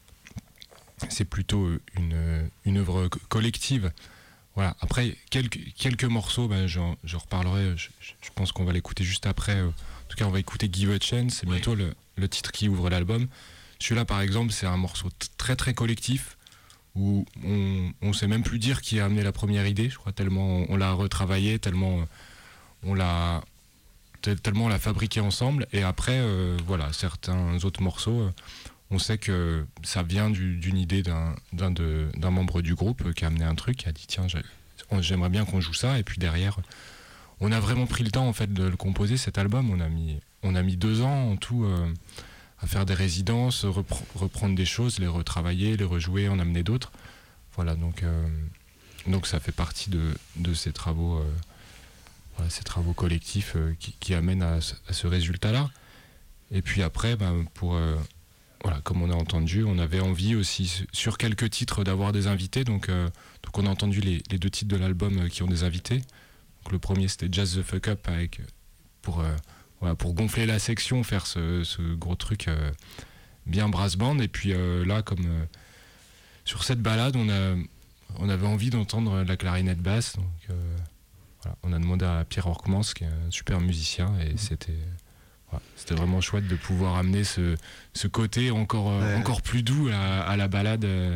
c'est plutôt une, une œuvre collective. Voilà. Après, quelques, quelques morceaux, ben, j'en, j'en reparlerai. Je, je pense qu'on va l'écouter juste après. En tout cas, on va écouter Give a Chance. C'est bientôt oui. le, le titre qui ouvre l'album. Celui-là, par exemple, c'est un morceau t- très très collectif où on, on sait même plus dire qui a amené la première idée. Je crois tellement on, on l'a retravaillé, tellement on l'a tellement on l'a fabriqué ensemble, et après euh, voilà, certains autres morceaux euh, on sait que ça vient du, d'une idée d'un, d'un, de, d'un membre du groupe qui a amené un truc, qui a dit tiens j'aimerais bien qu'on joue ça, et puis derrière on a vraiment pris le temps en fait de le composer, cet album. On a mis, on a mis deux ans en tout euh, à faire des résidences, repre- reprendre des choses, les retravailler, les rejouer, en amener d'autres, voilà, donc, euh, donc ça fait partie de, de ces travaux euh, Voilà, ces travaux collectifs euh, qui, qui amènent à, à ce résultat-là. Et puis après, ben, pour, euh, voilà, comme on a entendu, on avait envie aussi sur quelques titres d'avoir des invités. Donc, euh, donc on a entendu les, les deux titres de l'album euh, qui ont des invités. Donc, le premier c'était Jazz the Fuck Up avec, pour, euh, voilà, pour gonfler la section, faire ce, ce gros truc euh, bien brass band. Et puis euh, là, comme euh, sur cette balade, on, a, on avait envie d'entendre la clarinette basse. Donc, euh, Voilà, on a demandé à Pierre Orkmans, qui est un super musicien, et mmh. c'était, voilà, c'était vraiment chouette de pouvoir amener ce, ce côté encore, ouais. euh, encore plus doux à, à la balade. Euh.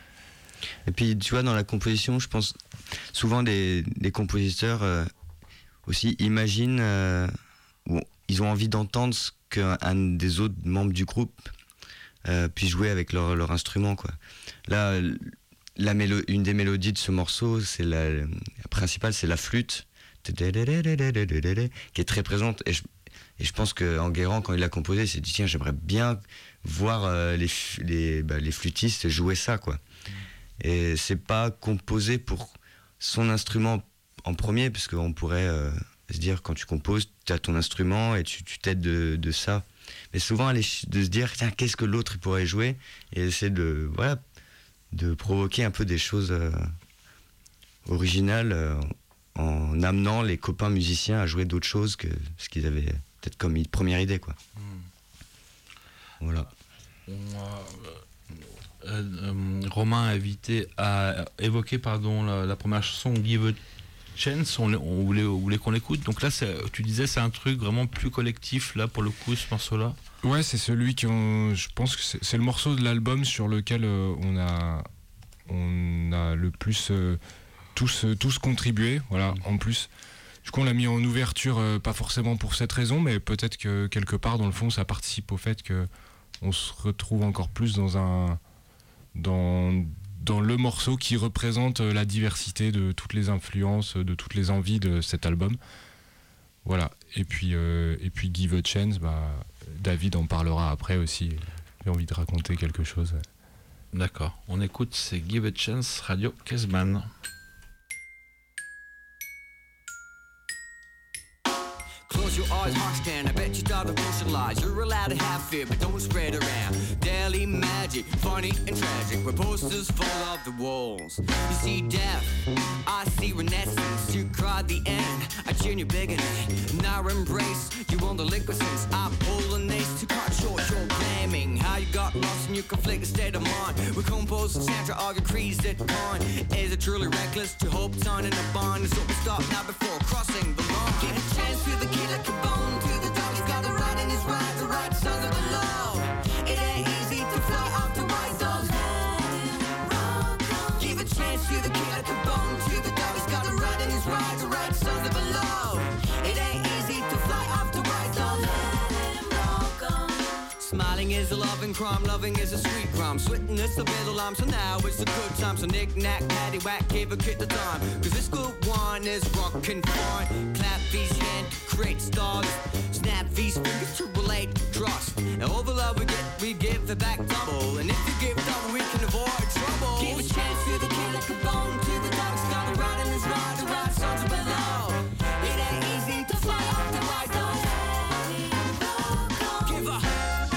Et puis tu vois, dans la composition, je pense souvent des, des compositeurs euh, aussi imaginent, euh, bon, ils ont envie d'entendre ce qu'un des autres membres du groupe euh, puisse jouer avec leur, leur instrument, quoi. Là, La mélo- une des mélodies de ce morceau, c'est la, la principale, c'est la flûte, qui est très présente. Et je, et je pense qu'Enguerrand, quand il l'a composé, il s'est dit tiens, j'aimerais bien voir euh, les, les, bah, les flûtistes jouer ça, quoi. Et c'est pas composé pour son instrument en premier, parce qu'on pourrait euh, se dire quand tu composes, tu as ton instrument et tu, tu t'aides de, de ça. Mais souvent, aller, de se dire tiens, qu'est-ce que l'autre pourrait jouer, et essayer de voilà. de provoquer un peu des choses euh, originales euh, en amenant les copains musiciens à jouer d'autres choses que ce qu'ils avaient peut-être comme première idée, quoi. Mmh. Voilà. On a, Euh, euh, Romain a invité à évoquer pardon, la, la première chanson Give a Chance, on, on voulait, on voulait qu'on l'écoute. Donc là, c'est, tu disais, c'est un truc vraiment plus collectif, là, pour le coup, ce morceau-là. Ouais, c'est celui qui, on, je pense que c'est, c'est le morceau de l'album sur lequel euh, on a, on a le plus euh, tous, euh, tous contribué. Voilà, en plus. Du coup, on l'a mis en ouverture, euh, pas forcément pour cette raison, mais peut-être que quelque part, dans le fond, ça participe au fait que on se retrouve encore plus dans un, dans dans le morceau qui représente la diversité de toutes les influences, de toutes les envies de cet album. Voilà. Et puis, euh, et puis Give a Chance, bah, David en parlera après aussi. J'ai envie de raconter quelque chose. D'accord. On écoute, c'est Give a Chance, Radio Kezman. Close your eyes, heart stand. I bet you start to socialize. You're allowed to have fear, but don't spread around. Daily magic, funny and tragic. Where posters fall off the walls. You see death, I see renaissance. You cried the end, I cheer your beginning. Now embrace you on the liquidness. I pull an ace to cut short your blaming. How you got lost in your conflicted state of mind. We compose the center of your creeds that point. Is it truly reckless to hope turning a bond? So we stop now before crossing the line. Give a chance to the kid like a bone. To the dog, he's got the right in his right. The right sons of the law. It ain't easy to fly off the white dogs. Give a chance to the kid like a bone. To the dog, he's got the right in his right. The right sons of the law. It ain't easy to fly off the white dogs. Smiling is a loving crime, loving is a sweet crime. Sweating is the middle line, so now it's a good time. So knick-knack, paddywhack, give a kid the time. Cause this good wine is rockin' fine. Clap these hands, create stars. Snap these fingers to relate trust. And all the love we get, we give it back double. And if you give double, we can avoid trouble. Give a chance to the kid like a bone. To the dog, it's got a right in his right. The right sons are below. It ain't easy to fly off the right dogs. Give a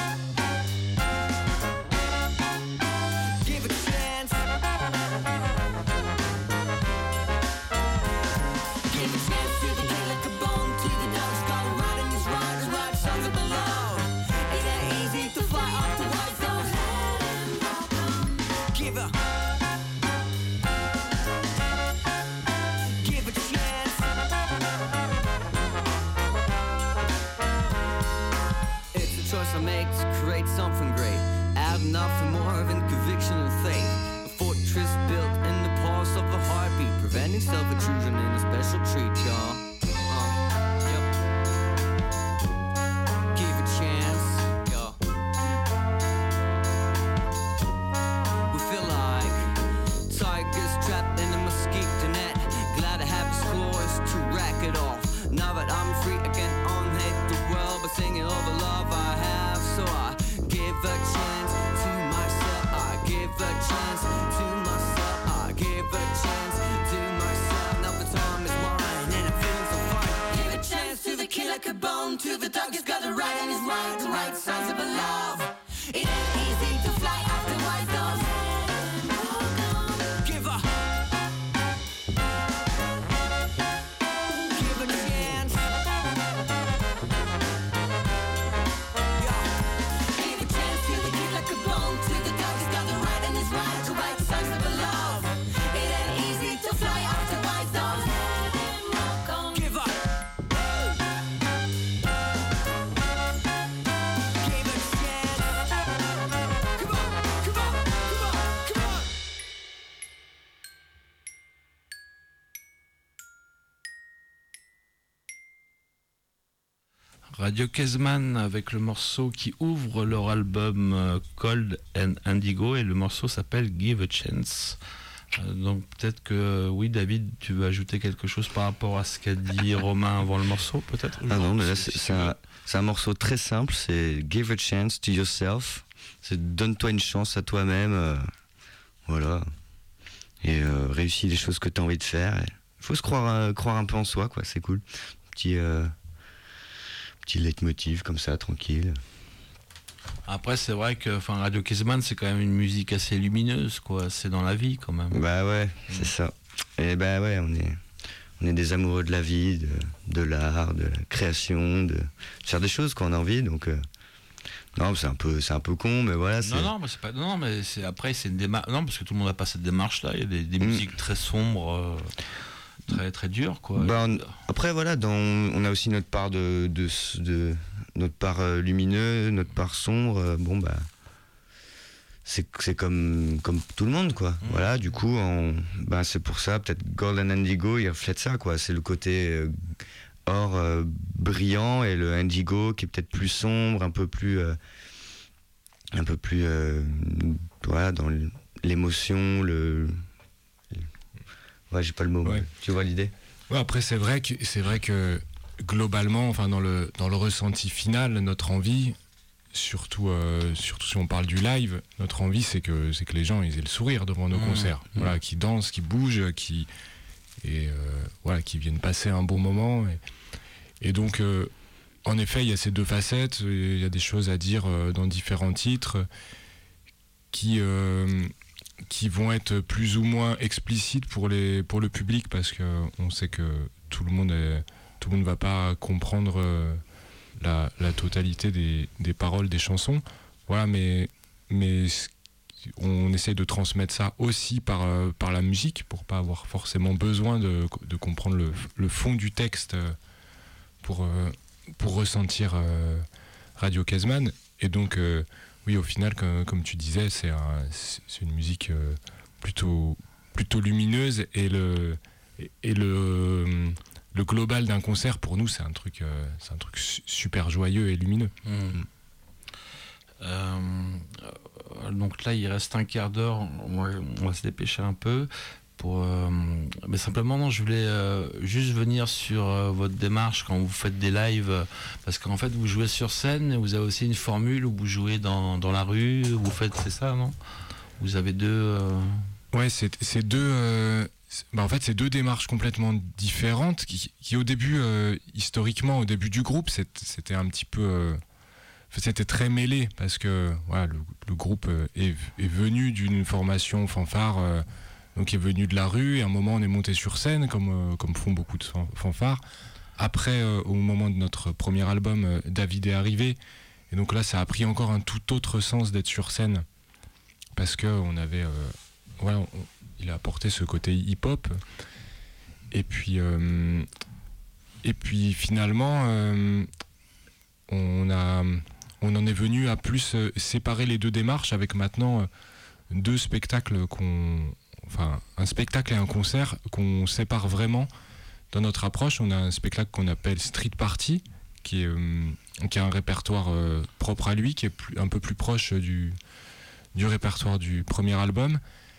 something great, add nothing more than conviction and faith. A fortress built in the pulse of a heartbeat, preventing self-intrusion in a special treat, y'all. Uh, yep. Give a chance, y'all. We feel like tigers trapped in a mosquito net. Glad to have his claws to rack it off. Now that I'm free, I can unhate the world by singing all the love I have. So I give a chance to myself, I give a chance to myself, I give a chance to myself. Now the time is mine and I'm feeling so fine. Give a chance to the kid like a bone. To the dog, he's got the right and his right. The right signs of a love. It ain't easy to fly after white dogs. Give a Give a chance. Radio Kezman avec le morceau qui ouvre leur album euh, Cold and Indigo et le morceau s'appelle Give a Chance. Euh, donc peut-être que oui David, tu veux ajouter quelque chose par rapport à ce qu'a dit Romain avant le morceau peut-être. Ah non mais là c'est, c'est, un, c'est un morceau très simple, c'est Give a Chance to Yourself, c'est donne-toi une chance à toi-même, euh, voilà, et euh, réussis les choses que tu as envie de faire. Il faut se croire, euh, croire un peu en soi quoi, c'est cool. Petit euh, Petit leitmotiv comme ça, tranquille. Après, c'est vrai que enfin, Radio Kezman, c'est quand même une musique assez lumineuse, quoi. C'est dans la vie, quand même. Bah ouais, mmh. C'est ça. Et bah ouais, on est, on est des amoureux de la vie, de, de l'art, de la création, de faire des choses qu'on a envie. Donc, euh, Non, c'est un peu, c'est un peu con, mais voilà. C'est... Non, non, mais c'est pas. Non, mais c'est après, c'est une démarche. Non, parce que tout le monde n'a pas cette démarche-là. Il y a des, des mmh. musiques très sombres, euh, très très dures, quoi. Bah, on... Après, voilà, dans... on a aussi notre part de, de, de... notre part euh, lumineuse, notre part sombre. Euh, bon bah, c'est c'est comme comme tout le monde, quoi. Mmh. Voilà, du coup, on... bah, c'est pour ça peut-être Golden Indigo, il reflète ça, quoi. C'est le côté euh, or euh, brillant et le indigo qui est peut-être plus sombre, un peu plus euh, un peu plus euh, voilà, dans l'émotion, le ouais, j'ai pas le mot, ouais. Tu vois l'idée. Ouais, après c'est vrai que c'est vrai que globalement, enfin dans le dans le ressenti final, notre envie, surtout euh, surtout si on parle du live, notre envie c'est que c'est que les gens ils aient le sourire devant nos mmh, concerts, mmh. voilà, qui dansent, qui bougent, qui et euh, voilà, qui viennent passer un bon moment. Et, et donc, euh, en effet, il y a ces deux facettes. Il y a des choses à dire euh, dans différents titres qui euh, qui vont être plus ou moins explicites pour les pour le public, parce que on sait que tout le monde est, tout le monde va pas comprendre euh, la, la totalité des, des paroles des chansons. Voilà, mais mais on essaye de transmettre ça aussi par, euh, par la musique, pour pas avoir forcément besoin de, de comprendre le, le fond du texte pour, euh, pour ressentir euh, Radio Kezman. Et donc, euh, oui, au final, comme, comme tu disais, c'est, un, c'est une musique euh, plutôt, plutôt lumineuse, et le, et, et le, le global d'un concert, pour nous, c'est un truc, euh, c'est un truc super joyeux et lumineux. Mmh. Euh, donc là il reste un quart d'heure, on va, on va se dépêcher un peu pour, euh, mais simplement non, je voulais euh, juste venir sur euh, votre démarche quand vous faites des lives, parce qu'en fait vous jouez sur scène et vous avez aussi une formule où vous jouez dans, dans la rue, vous faites, c'est ça, non? Vous avez deux euh... ouais, c'est, c'est deux euh, c'est, bah en fait c'est deux démarches complètement différentes qui, qui au début euh, historiquement au début du groupe c'était, c'était un petit peu euh, c'était très mêlé, parce que voilà, le, le groupe est, est venu d'une formation fanfare, euh, donc est venu de la rue, et à un moment on est monté sur scène, comme, euh, comme font beaucoup de fanfares. Après, euh, au moment de notre premier album, euh, David est arrivé, et donc là ça a pris encore un tout autre sens d'être sur scène, parce qu'on avait, euh, voilà, on, il a apporté ce côté hip-hop, et puis, euh, et puis finalement, euh, on a... on en est venu à plus euh, séparer les deux démarches, avec maintenant euh, deux spectacles qu'on, enfin un spectacle et un concert qu'on sépare vraiment dans notre approche. On a un spectacle qu'on appelle Street Party, qui est euh, qui a un répertoire euh, propre à lui, qui est plus, un peu plus proche du du répertoire du premier album,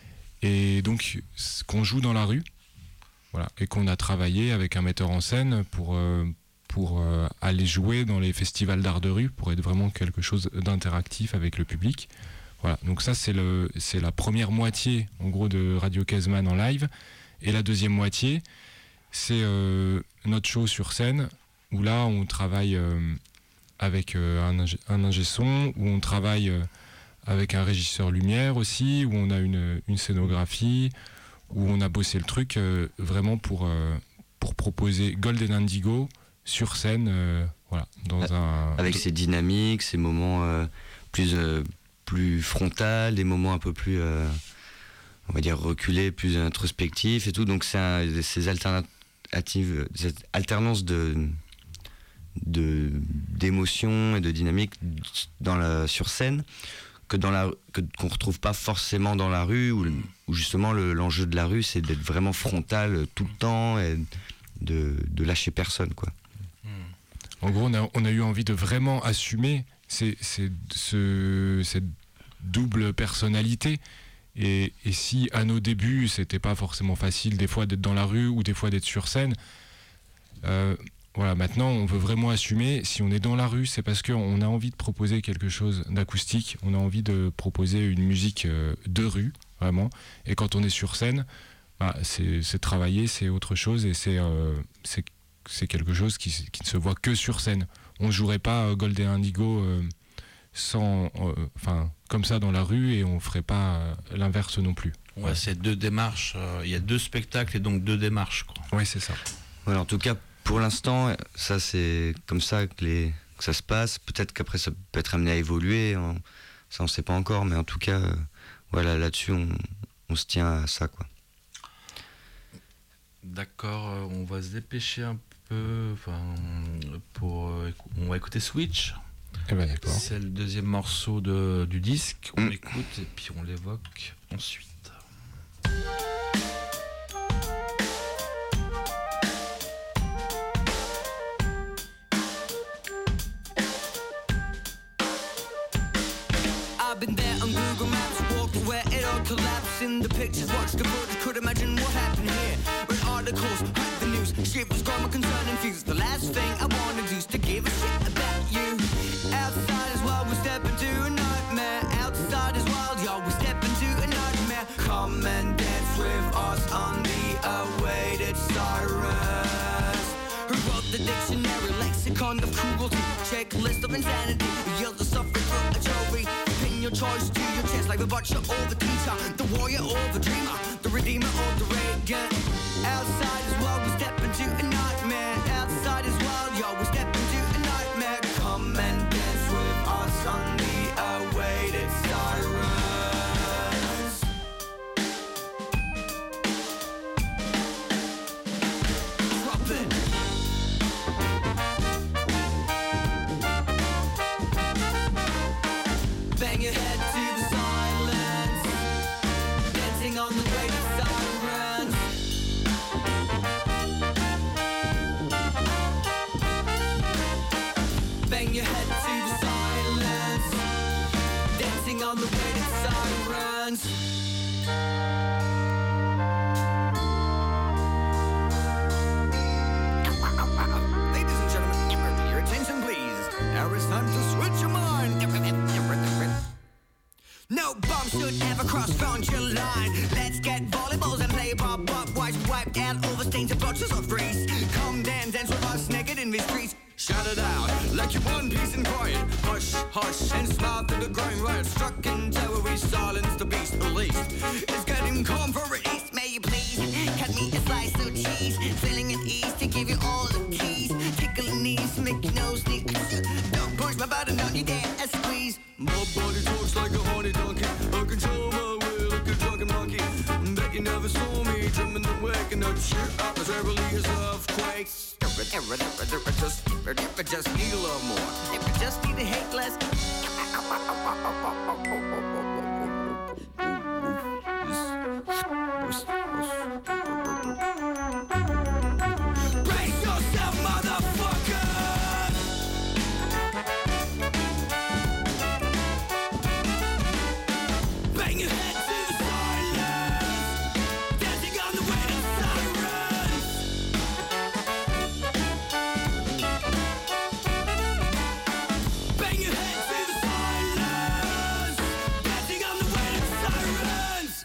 et donc qu'on joue dans la rue, voilà, et qu'on a travaillé avec un metteur en scène pour euh, pour euh, aller jouer dans les festivals d'art de rue, pour être vraiment quelque chose d'interactif avec le public. Voilà, donc ça c'est, le, c'est la première moitié en gros de Radio Kezman en live, et la deuxième moitié c'est euh, notre show sur scène, où là on travaille euh, avec euh, un, ingé, un ingé son, où on travaille euh, avec un régisseur lumière aussi, où on a une, une scénographie, où on a bossé le truc euh, vraiment pour, euh, pour proposer Golden Indigo sur scène, euh, voilà, dans un... Avec ses dynamiques, ses moments euh, plus, euh, plus frontales, des moments un peu plus, euh, on va dire, reculés, plus introspectifs et tout. Donc c'est un, ces alternatives, cette alternance de, de, d'émotions et de dynamiques dans la, sur scène, que dans la, que, qu'on ne retrouve pas forcément dans la rue, où, où justement le, l'enjeu de la rue, c'est d'être vraiment frontal tout le temps et de, de lâcher personne, quoi. En gros, on a, on a eu envie de vraiment assumer ces, ces, ce, cette double personnalité. Et, et si à nos débuts, c'était pas forcément facile des fois d'être dans la rue ou des fois d'être sur scène, euh, voilà, maintenant on veut vraiment assumer. Si on est dans la rue, c'est parce qu'on a envie de proposer quelque chose d'acoustique, on a envie de proposer une musique de rue, vraiment. Et quand on est sur scène, bah, c'est, c'est travailler, c'est autre chose, et c'est... Euh, c'est c'est quelque chose qui, qui ne se voit que sur scène. On ne jouerait pas euh, Golden Indigo euh, sans, enfin, euh, comme ça dans la rue, et on ne ferait pas euh, l'inverse non plus. Ouais, ouais. C'est deux démarches. Il euh, y a deux spectacles et donc deux démarches, quoi. Oui, c'est ça. Ouais, en tout cas, pour l'instant, ça c'est comme ça que, les, que que ça se passe. Peut-être qu'après ça peut être amené à évoluer, hein. Ça on sait pas encore, mais en tout cas, euh, voilà, là-dessus on, on se tient à ça, quoi. D'accord, euh, on va se dépêcher un peu, enfin, pour, euh, on va écouter Switch. Eh ben d'accord. C'est le deuxième morceau de, du disque, on Mm. l'écoute et puis on l'évoque ensuite. I've been there on Google Maps, walked where it all collapsed. In the pictures, watched the footage, could imagine what happened here. Read articles, read the news, shit was growing concern and fuse. The last thing I wanna do is to give a shit about you. Outside is wild, we step into a nightmare. Outside is wild, y'all, we step into a nightmare. Come and dance with us on the awaited sirens. Who wrote the dictionary, lexicon of cruelty, checklist of insanity. You're the suffering for a trophy. Pin your choice to your chest like the butcher or the teacher, the warrior or the dreamer, the redeemer or the radiant. Outside is wild, we step into a nightmare. Outside is wild, y'all, we step into a nightmare. Come and dance with us on the awaited sirens. Drop it. Bang your head to the silence, dancing on the way to sirens. Bang your head to the silence, dancing on the way to sirens. Ladies and gentlemen, your attention please. Now it's time to switch your mind. No bomb should ever cross frontier line. Let's get volleyballs and play ball, but wipes wiped out over stains and blotches of grease. Come dance, dance with us naked in these streets. Shout it out like you're one piece and quiet. Hush, hush, and smile through the growing riot. Struck in terror, we silence the beast. The least is getting calm for it. East, may you please cut me a slice of cheese. Feeling at ease to give you all the keys. Tickle knees, make your nose sneak. Don't push my button, don't you dare a squeeze. My body talks like a horny donkey. I control my will like a drunken monkey. Bet you never saw me trimming the wake and not cheer up as early as earthquakes. Just, just need a little more. If you just need to hate less. Brace yourself, motherfucker! Bang your head to the silence, dancing on the way to sirens. Bang your head to the silence, dancing on the way to sirens.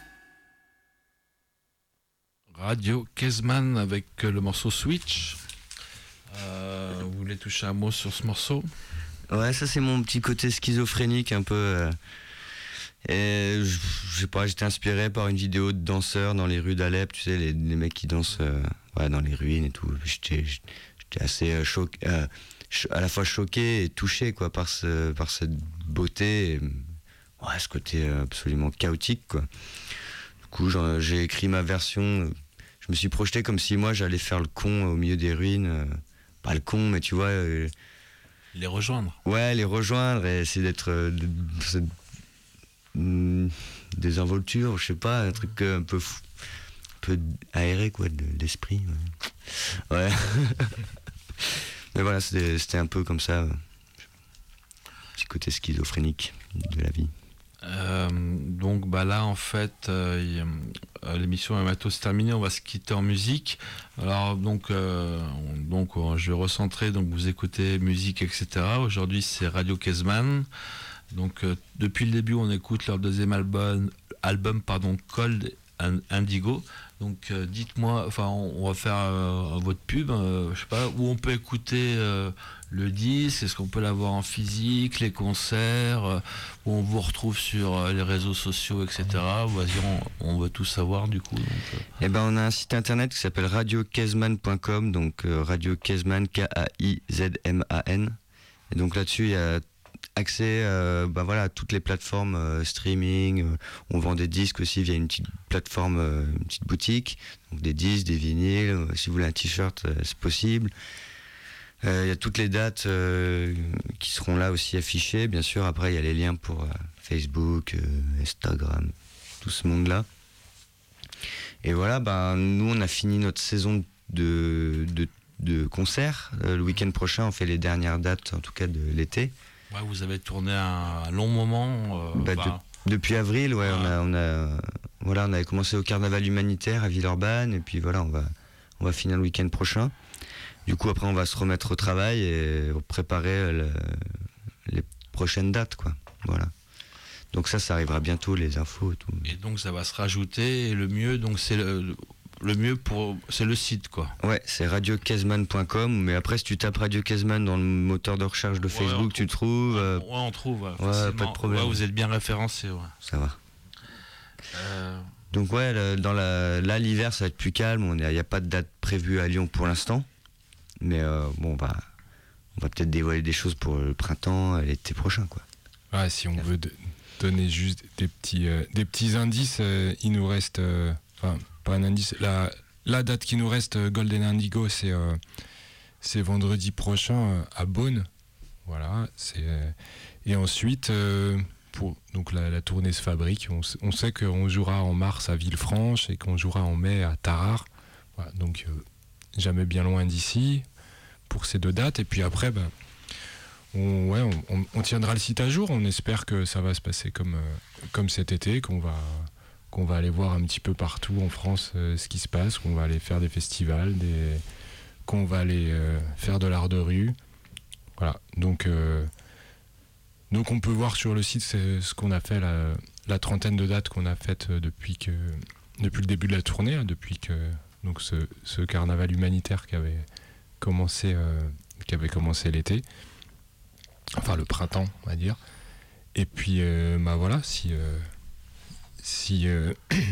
Radio Kezman avec euh, le morceau Switch. Euh, vous voulez toucher un mot sur ce morceau? Ouais, ça c'est mon petit côté schizophrénique un peu. euh, Et je je sais pas, j'étais inspiré par une vidéo de danseurs dans les rues d'Alep, tu sais, les, les mecs qui dansent euh, ouais, dans les ruines et tout. J'étais, j'étais assez euh, choqué, euh, ch- à la fois choqué et touché quoi, par, ce, par cette beauté, et, ouais, ce côté euh, absolument chaotique, quoi. Du coup, j'en- j'ai écrit ma version. euh, Je me suis projeté comme si moi j'allais faire le con au milieu des ruines. euh, Pas le con, mais tu vois. euh, Les rejoindre. Ouais, les rejoindre et essayer d'être euh, de- de- de- désinvolture, je sais pas, un truc euh, un peu fou, un peu aéré quoi, de l'esprit. Ouais. Ouais. Mais voilà, c'était c'était un peu comme ça, euh, petit côté schizophrénique de la vie. Euh, donc bah là en fait euh, y- euh, l'émission est bientôt se terminée, on va se quitter en musique. Alors donc, euh, on- donc euh, je vais recentrer, donc vous écoutez musique etc. Aujourd'hui c'est Radio Kezman. Donc euh, depuis le début on écoute leur deuxième album, album pardon, Cold and Indigo. Donc euh, dites-moi, enfin on, on va faire euh, votre pub, euh, je sais pas, où on peut écouter euh, le disque, est-ce qu'on peut l'avoir en physique, les concerts, euh, où on vous retrouve sur euh, les réseaux sociaux, et cetera. Vas-y, on, on veut tout savoir du coup. Donc, euh. Eh ben, on a un site internet qui s'appelle radio kezman point com, donc euh, Radio Kezman, K A I Z M A N. Et donc là-dessus, il y a accès euh, bah voilà, à toutes les plateformes euh, streaming. Euh, on vend des disques aussi via une petite plateforme, euh, une petite boutique. Donc des disques, des vinyles. Euh, si vous voulez un t-shirt, euh, c'est possible. Il euh, y a toutes les dates euh, qui seront là aussi affichées. Bien sûr, après, il y a les liens pour euh, Facebook, euh, Instagram, tout ce monde-là. Et voilà, bah, nous, on a fini notre saison de, de, de concerts. Euh, le week-end prochain, on fait les dernières dates, en tout cas de l'été. Ouais, vous avez tourné un long moment. Euh, bah, bah... de, depuis avril, ouais, ah. on, a, on, a, voilà, on avait commencé au carnaval humanitaire à Villeurbanne. Et puis voilà, on va, on va finir le week-end prochain. Du coup, après, on va se remettre au travail et préparer le, les prochaines dates, quoi. Voilà. Donc ça, ça arrivera bientôt, les infos et tout. Et donc ça va se rajouter. Et le mieux, donc c'est le, le mieux pour, c'est le site, quoi. Ouais, c'est radio kezman point com. Mais après, si tu tapes Radio Kezman dans le moteur de recherche de Facebook, ouais, tu trouves. Euh... Ouais, on trouve. Ouais, ouais, pas de problème. Ouais, vous êtes bien référencé. Ouais. Ça va. Euh... Donc ouais, le, dans la, là l'hiver, ça va être plus calme. Il n'y a, a pas de date prévue à Lyon pour l'instant. Mais euh, bon, bah, on va peut-être dévoiler des choses pour le printemps, l'été prochain, quoi. Ouais, si on veut de, donner juste des petits, euh, des petits indices, euh, il nous reste, enfin, euh, pas un indice, la, la date qui nous reste, euh, Golden Indigo, c'est, euh, c'est vendredi prochain euh, à Beaune. Voilà, c'est, euh, et ensuite, euh, pour, donc la, la tournée se fabrique. On, on sait qu'on jouera en mars à Villefranche et qu'on jouera en mai à Tarare. Voilà, donc euh, jamais bien loin d'ici pour ces deux dates. Et puis après, ben, on, ouais, on, on, on tiendra le site à jour. On espère que ça va se passer comme, euh, comme cet été, qu'on va, qu'on va aller voir un petit peu partout en France euh, ce qui se passe, qu'on va aller faire des festivals, des, qu'on va aller euh, faire de l'art de rue. Voilà, donc, euh, donc on peut voir sur le site ce qu'on a fait, la, la trentaine de dates qu'on a faites depuis, que, depuis le début de la tournée, hein, depuis que donc ce, ce carnaval humanitaire qui avait commencé, euh, qui avait commencé l'été, enfin le printemps on va dire. Et puis euh, bah voilà, si euh, si, euh,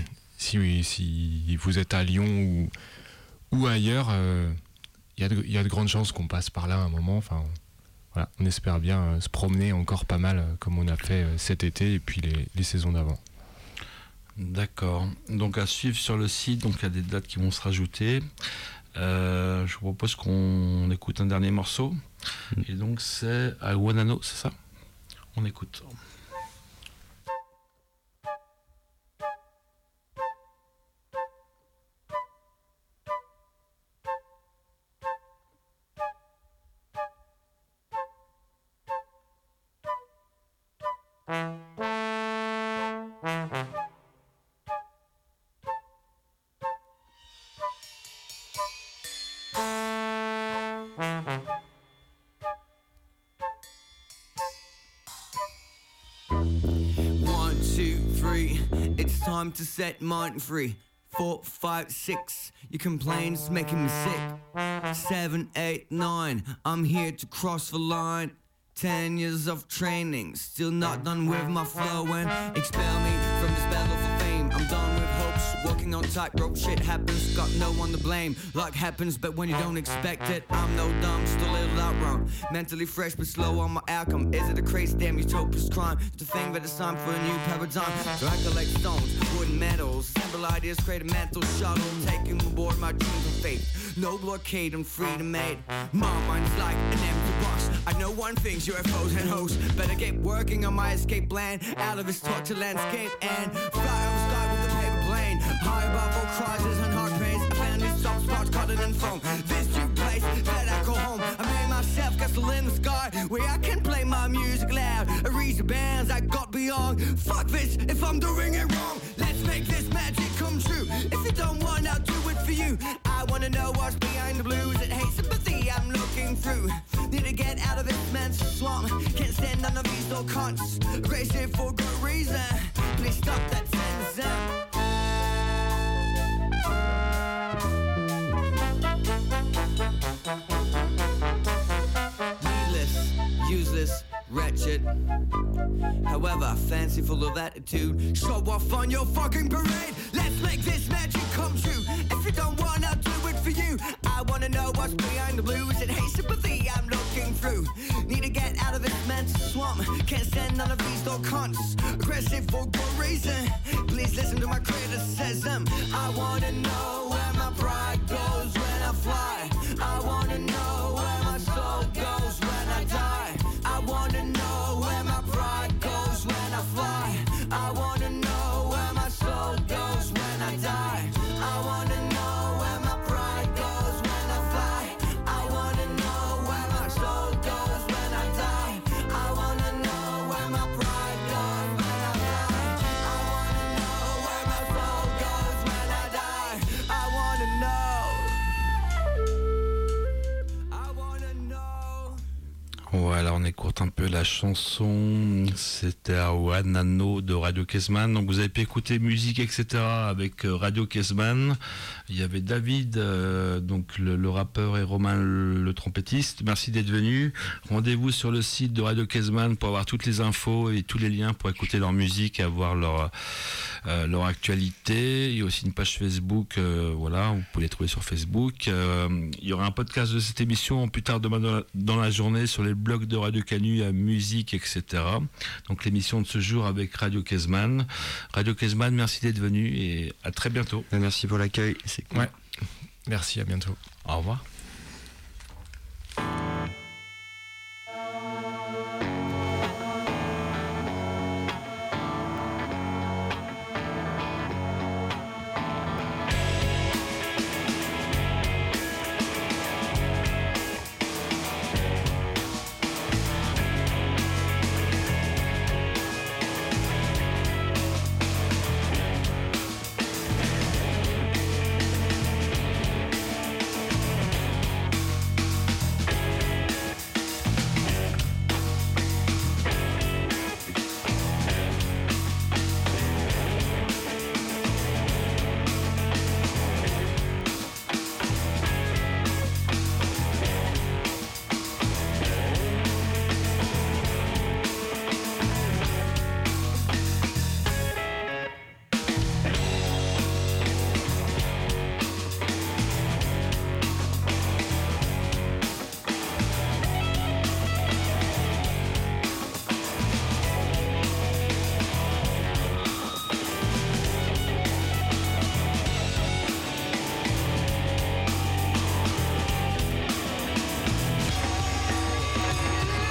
si si vous êtes à Lyon ou, ou ailleurs, il euh, y, y a de grandes chances qu'on passe par là à un moment. Enfin voilà, on espère bien euh, se promener encore pas mal euh, comme on a fait euh, cet été et puis les, les saisons d'avant. D'accord. Donc à suivre sur le site, donc il y a des dates qui vont se rajouter. Euh, je vous propose qu'on écoute un dernier morceau. Mmh. Et donc c'est I Wanna Know, c'est ça ? On écoute. Time to set mine free. Four, five, six. Your complaints making me sick. Seven, eight, nine. I'm here to cross the line. Ten years of training, still not done with my flow and expel me from this battle for fame. I'm done with hopes, walking on tightrope. Shit happens, got no one to blame. Luck happens, but when you don't expect it, I'm no dumb, just a little outrun. Mentally fresh, but slow on my outcome. Is it a crazy damn utopia's crime to think that it's time for a new paradigm? So I collect stones, wooden medals, assemble ideas, create a mental shuttle, taking aboard my dreams of faith. No blockade, I'm freedom made. My mind's like an empty box. I know one thing, U F Os and hosts. Better get working on my escape plan. Out of this torture landscape and fly on the sky with a paper plane. High above all crises and heart pains. I found these soft spots covered in foam. This new place that I call home. I made myself castle in the sky where I can play my music loud. I reach the bands I got beyond. Fuck this if I'm doing it wrong. Let's make this magic come true. If you don't want, I'll do it for you. I wanna know what's behind the blues. It hate sympathy I'm looking through. Need to get out of this man's swamp. Can't stand none of these little cunts. Grace here for good reason. Please stop that sentence. Needless, useless, wretched. However, fanciful of attitude. Show off on your fucking parade. Let's make this magic come true. If you don't want, I'll do it for you. I wanna know what's behind the blues. It hate sympathy I'm looking through. Need to get slump. Can't stand none of these dog cunts. Aggressive for good reason. Please listen to my criticism. I wanna know where my pride goes when I fly. I wanna know where my soul goes when I die. I wanna know where my pride goes when I fly. I wanna know where my soul goes when I die. I wanna know where my pride goes when I fly. I wanna know where my soul goes when I die. I wanna know where my pride goes when I fly. I wanna know where my soul goes when I die. I wanna know. I wanna know. Voilà, on écoute un peu la chanson. C'était Awanano de Radio Kezman. Donc vous avez pu écouter musique, et cetera avec Radio Kezman. Il y avait David, euh, donc le, le rappeur, et Romain, le, le trompettiste. Merci d'être venu. Rendez-vous sur le site de Radio Kezman pour avoir toutes les infos et tous les liens pour écouter leur musique et avoir leur, euh, leur actualité. Il y a aussi une page Facebook. Euh, voilà, vous pouvez les trouver sur Facebook. Euh, il y aura un podcast de cette émission plus tard demain dans la, dans la journée sur les blogs de Radio Canu à musique, et cetera. Donc l'émission de ce jour avec Radio Kezman. Radio Kezman, merci d'être venu et à très bientôt. Merci pour l'accueil. C'est cool. Ouais. Merci, à bientôt. Au revoir.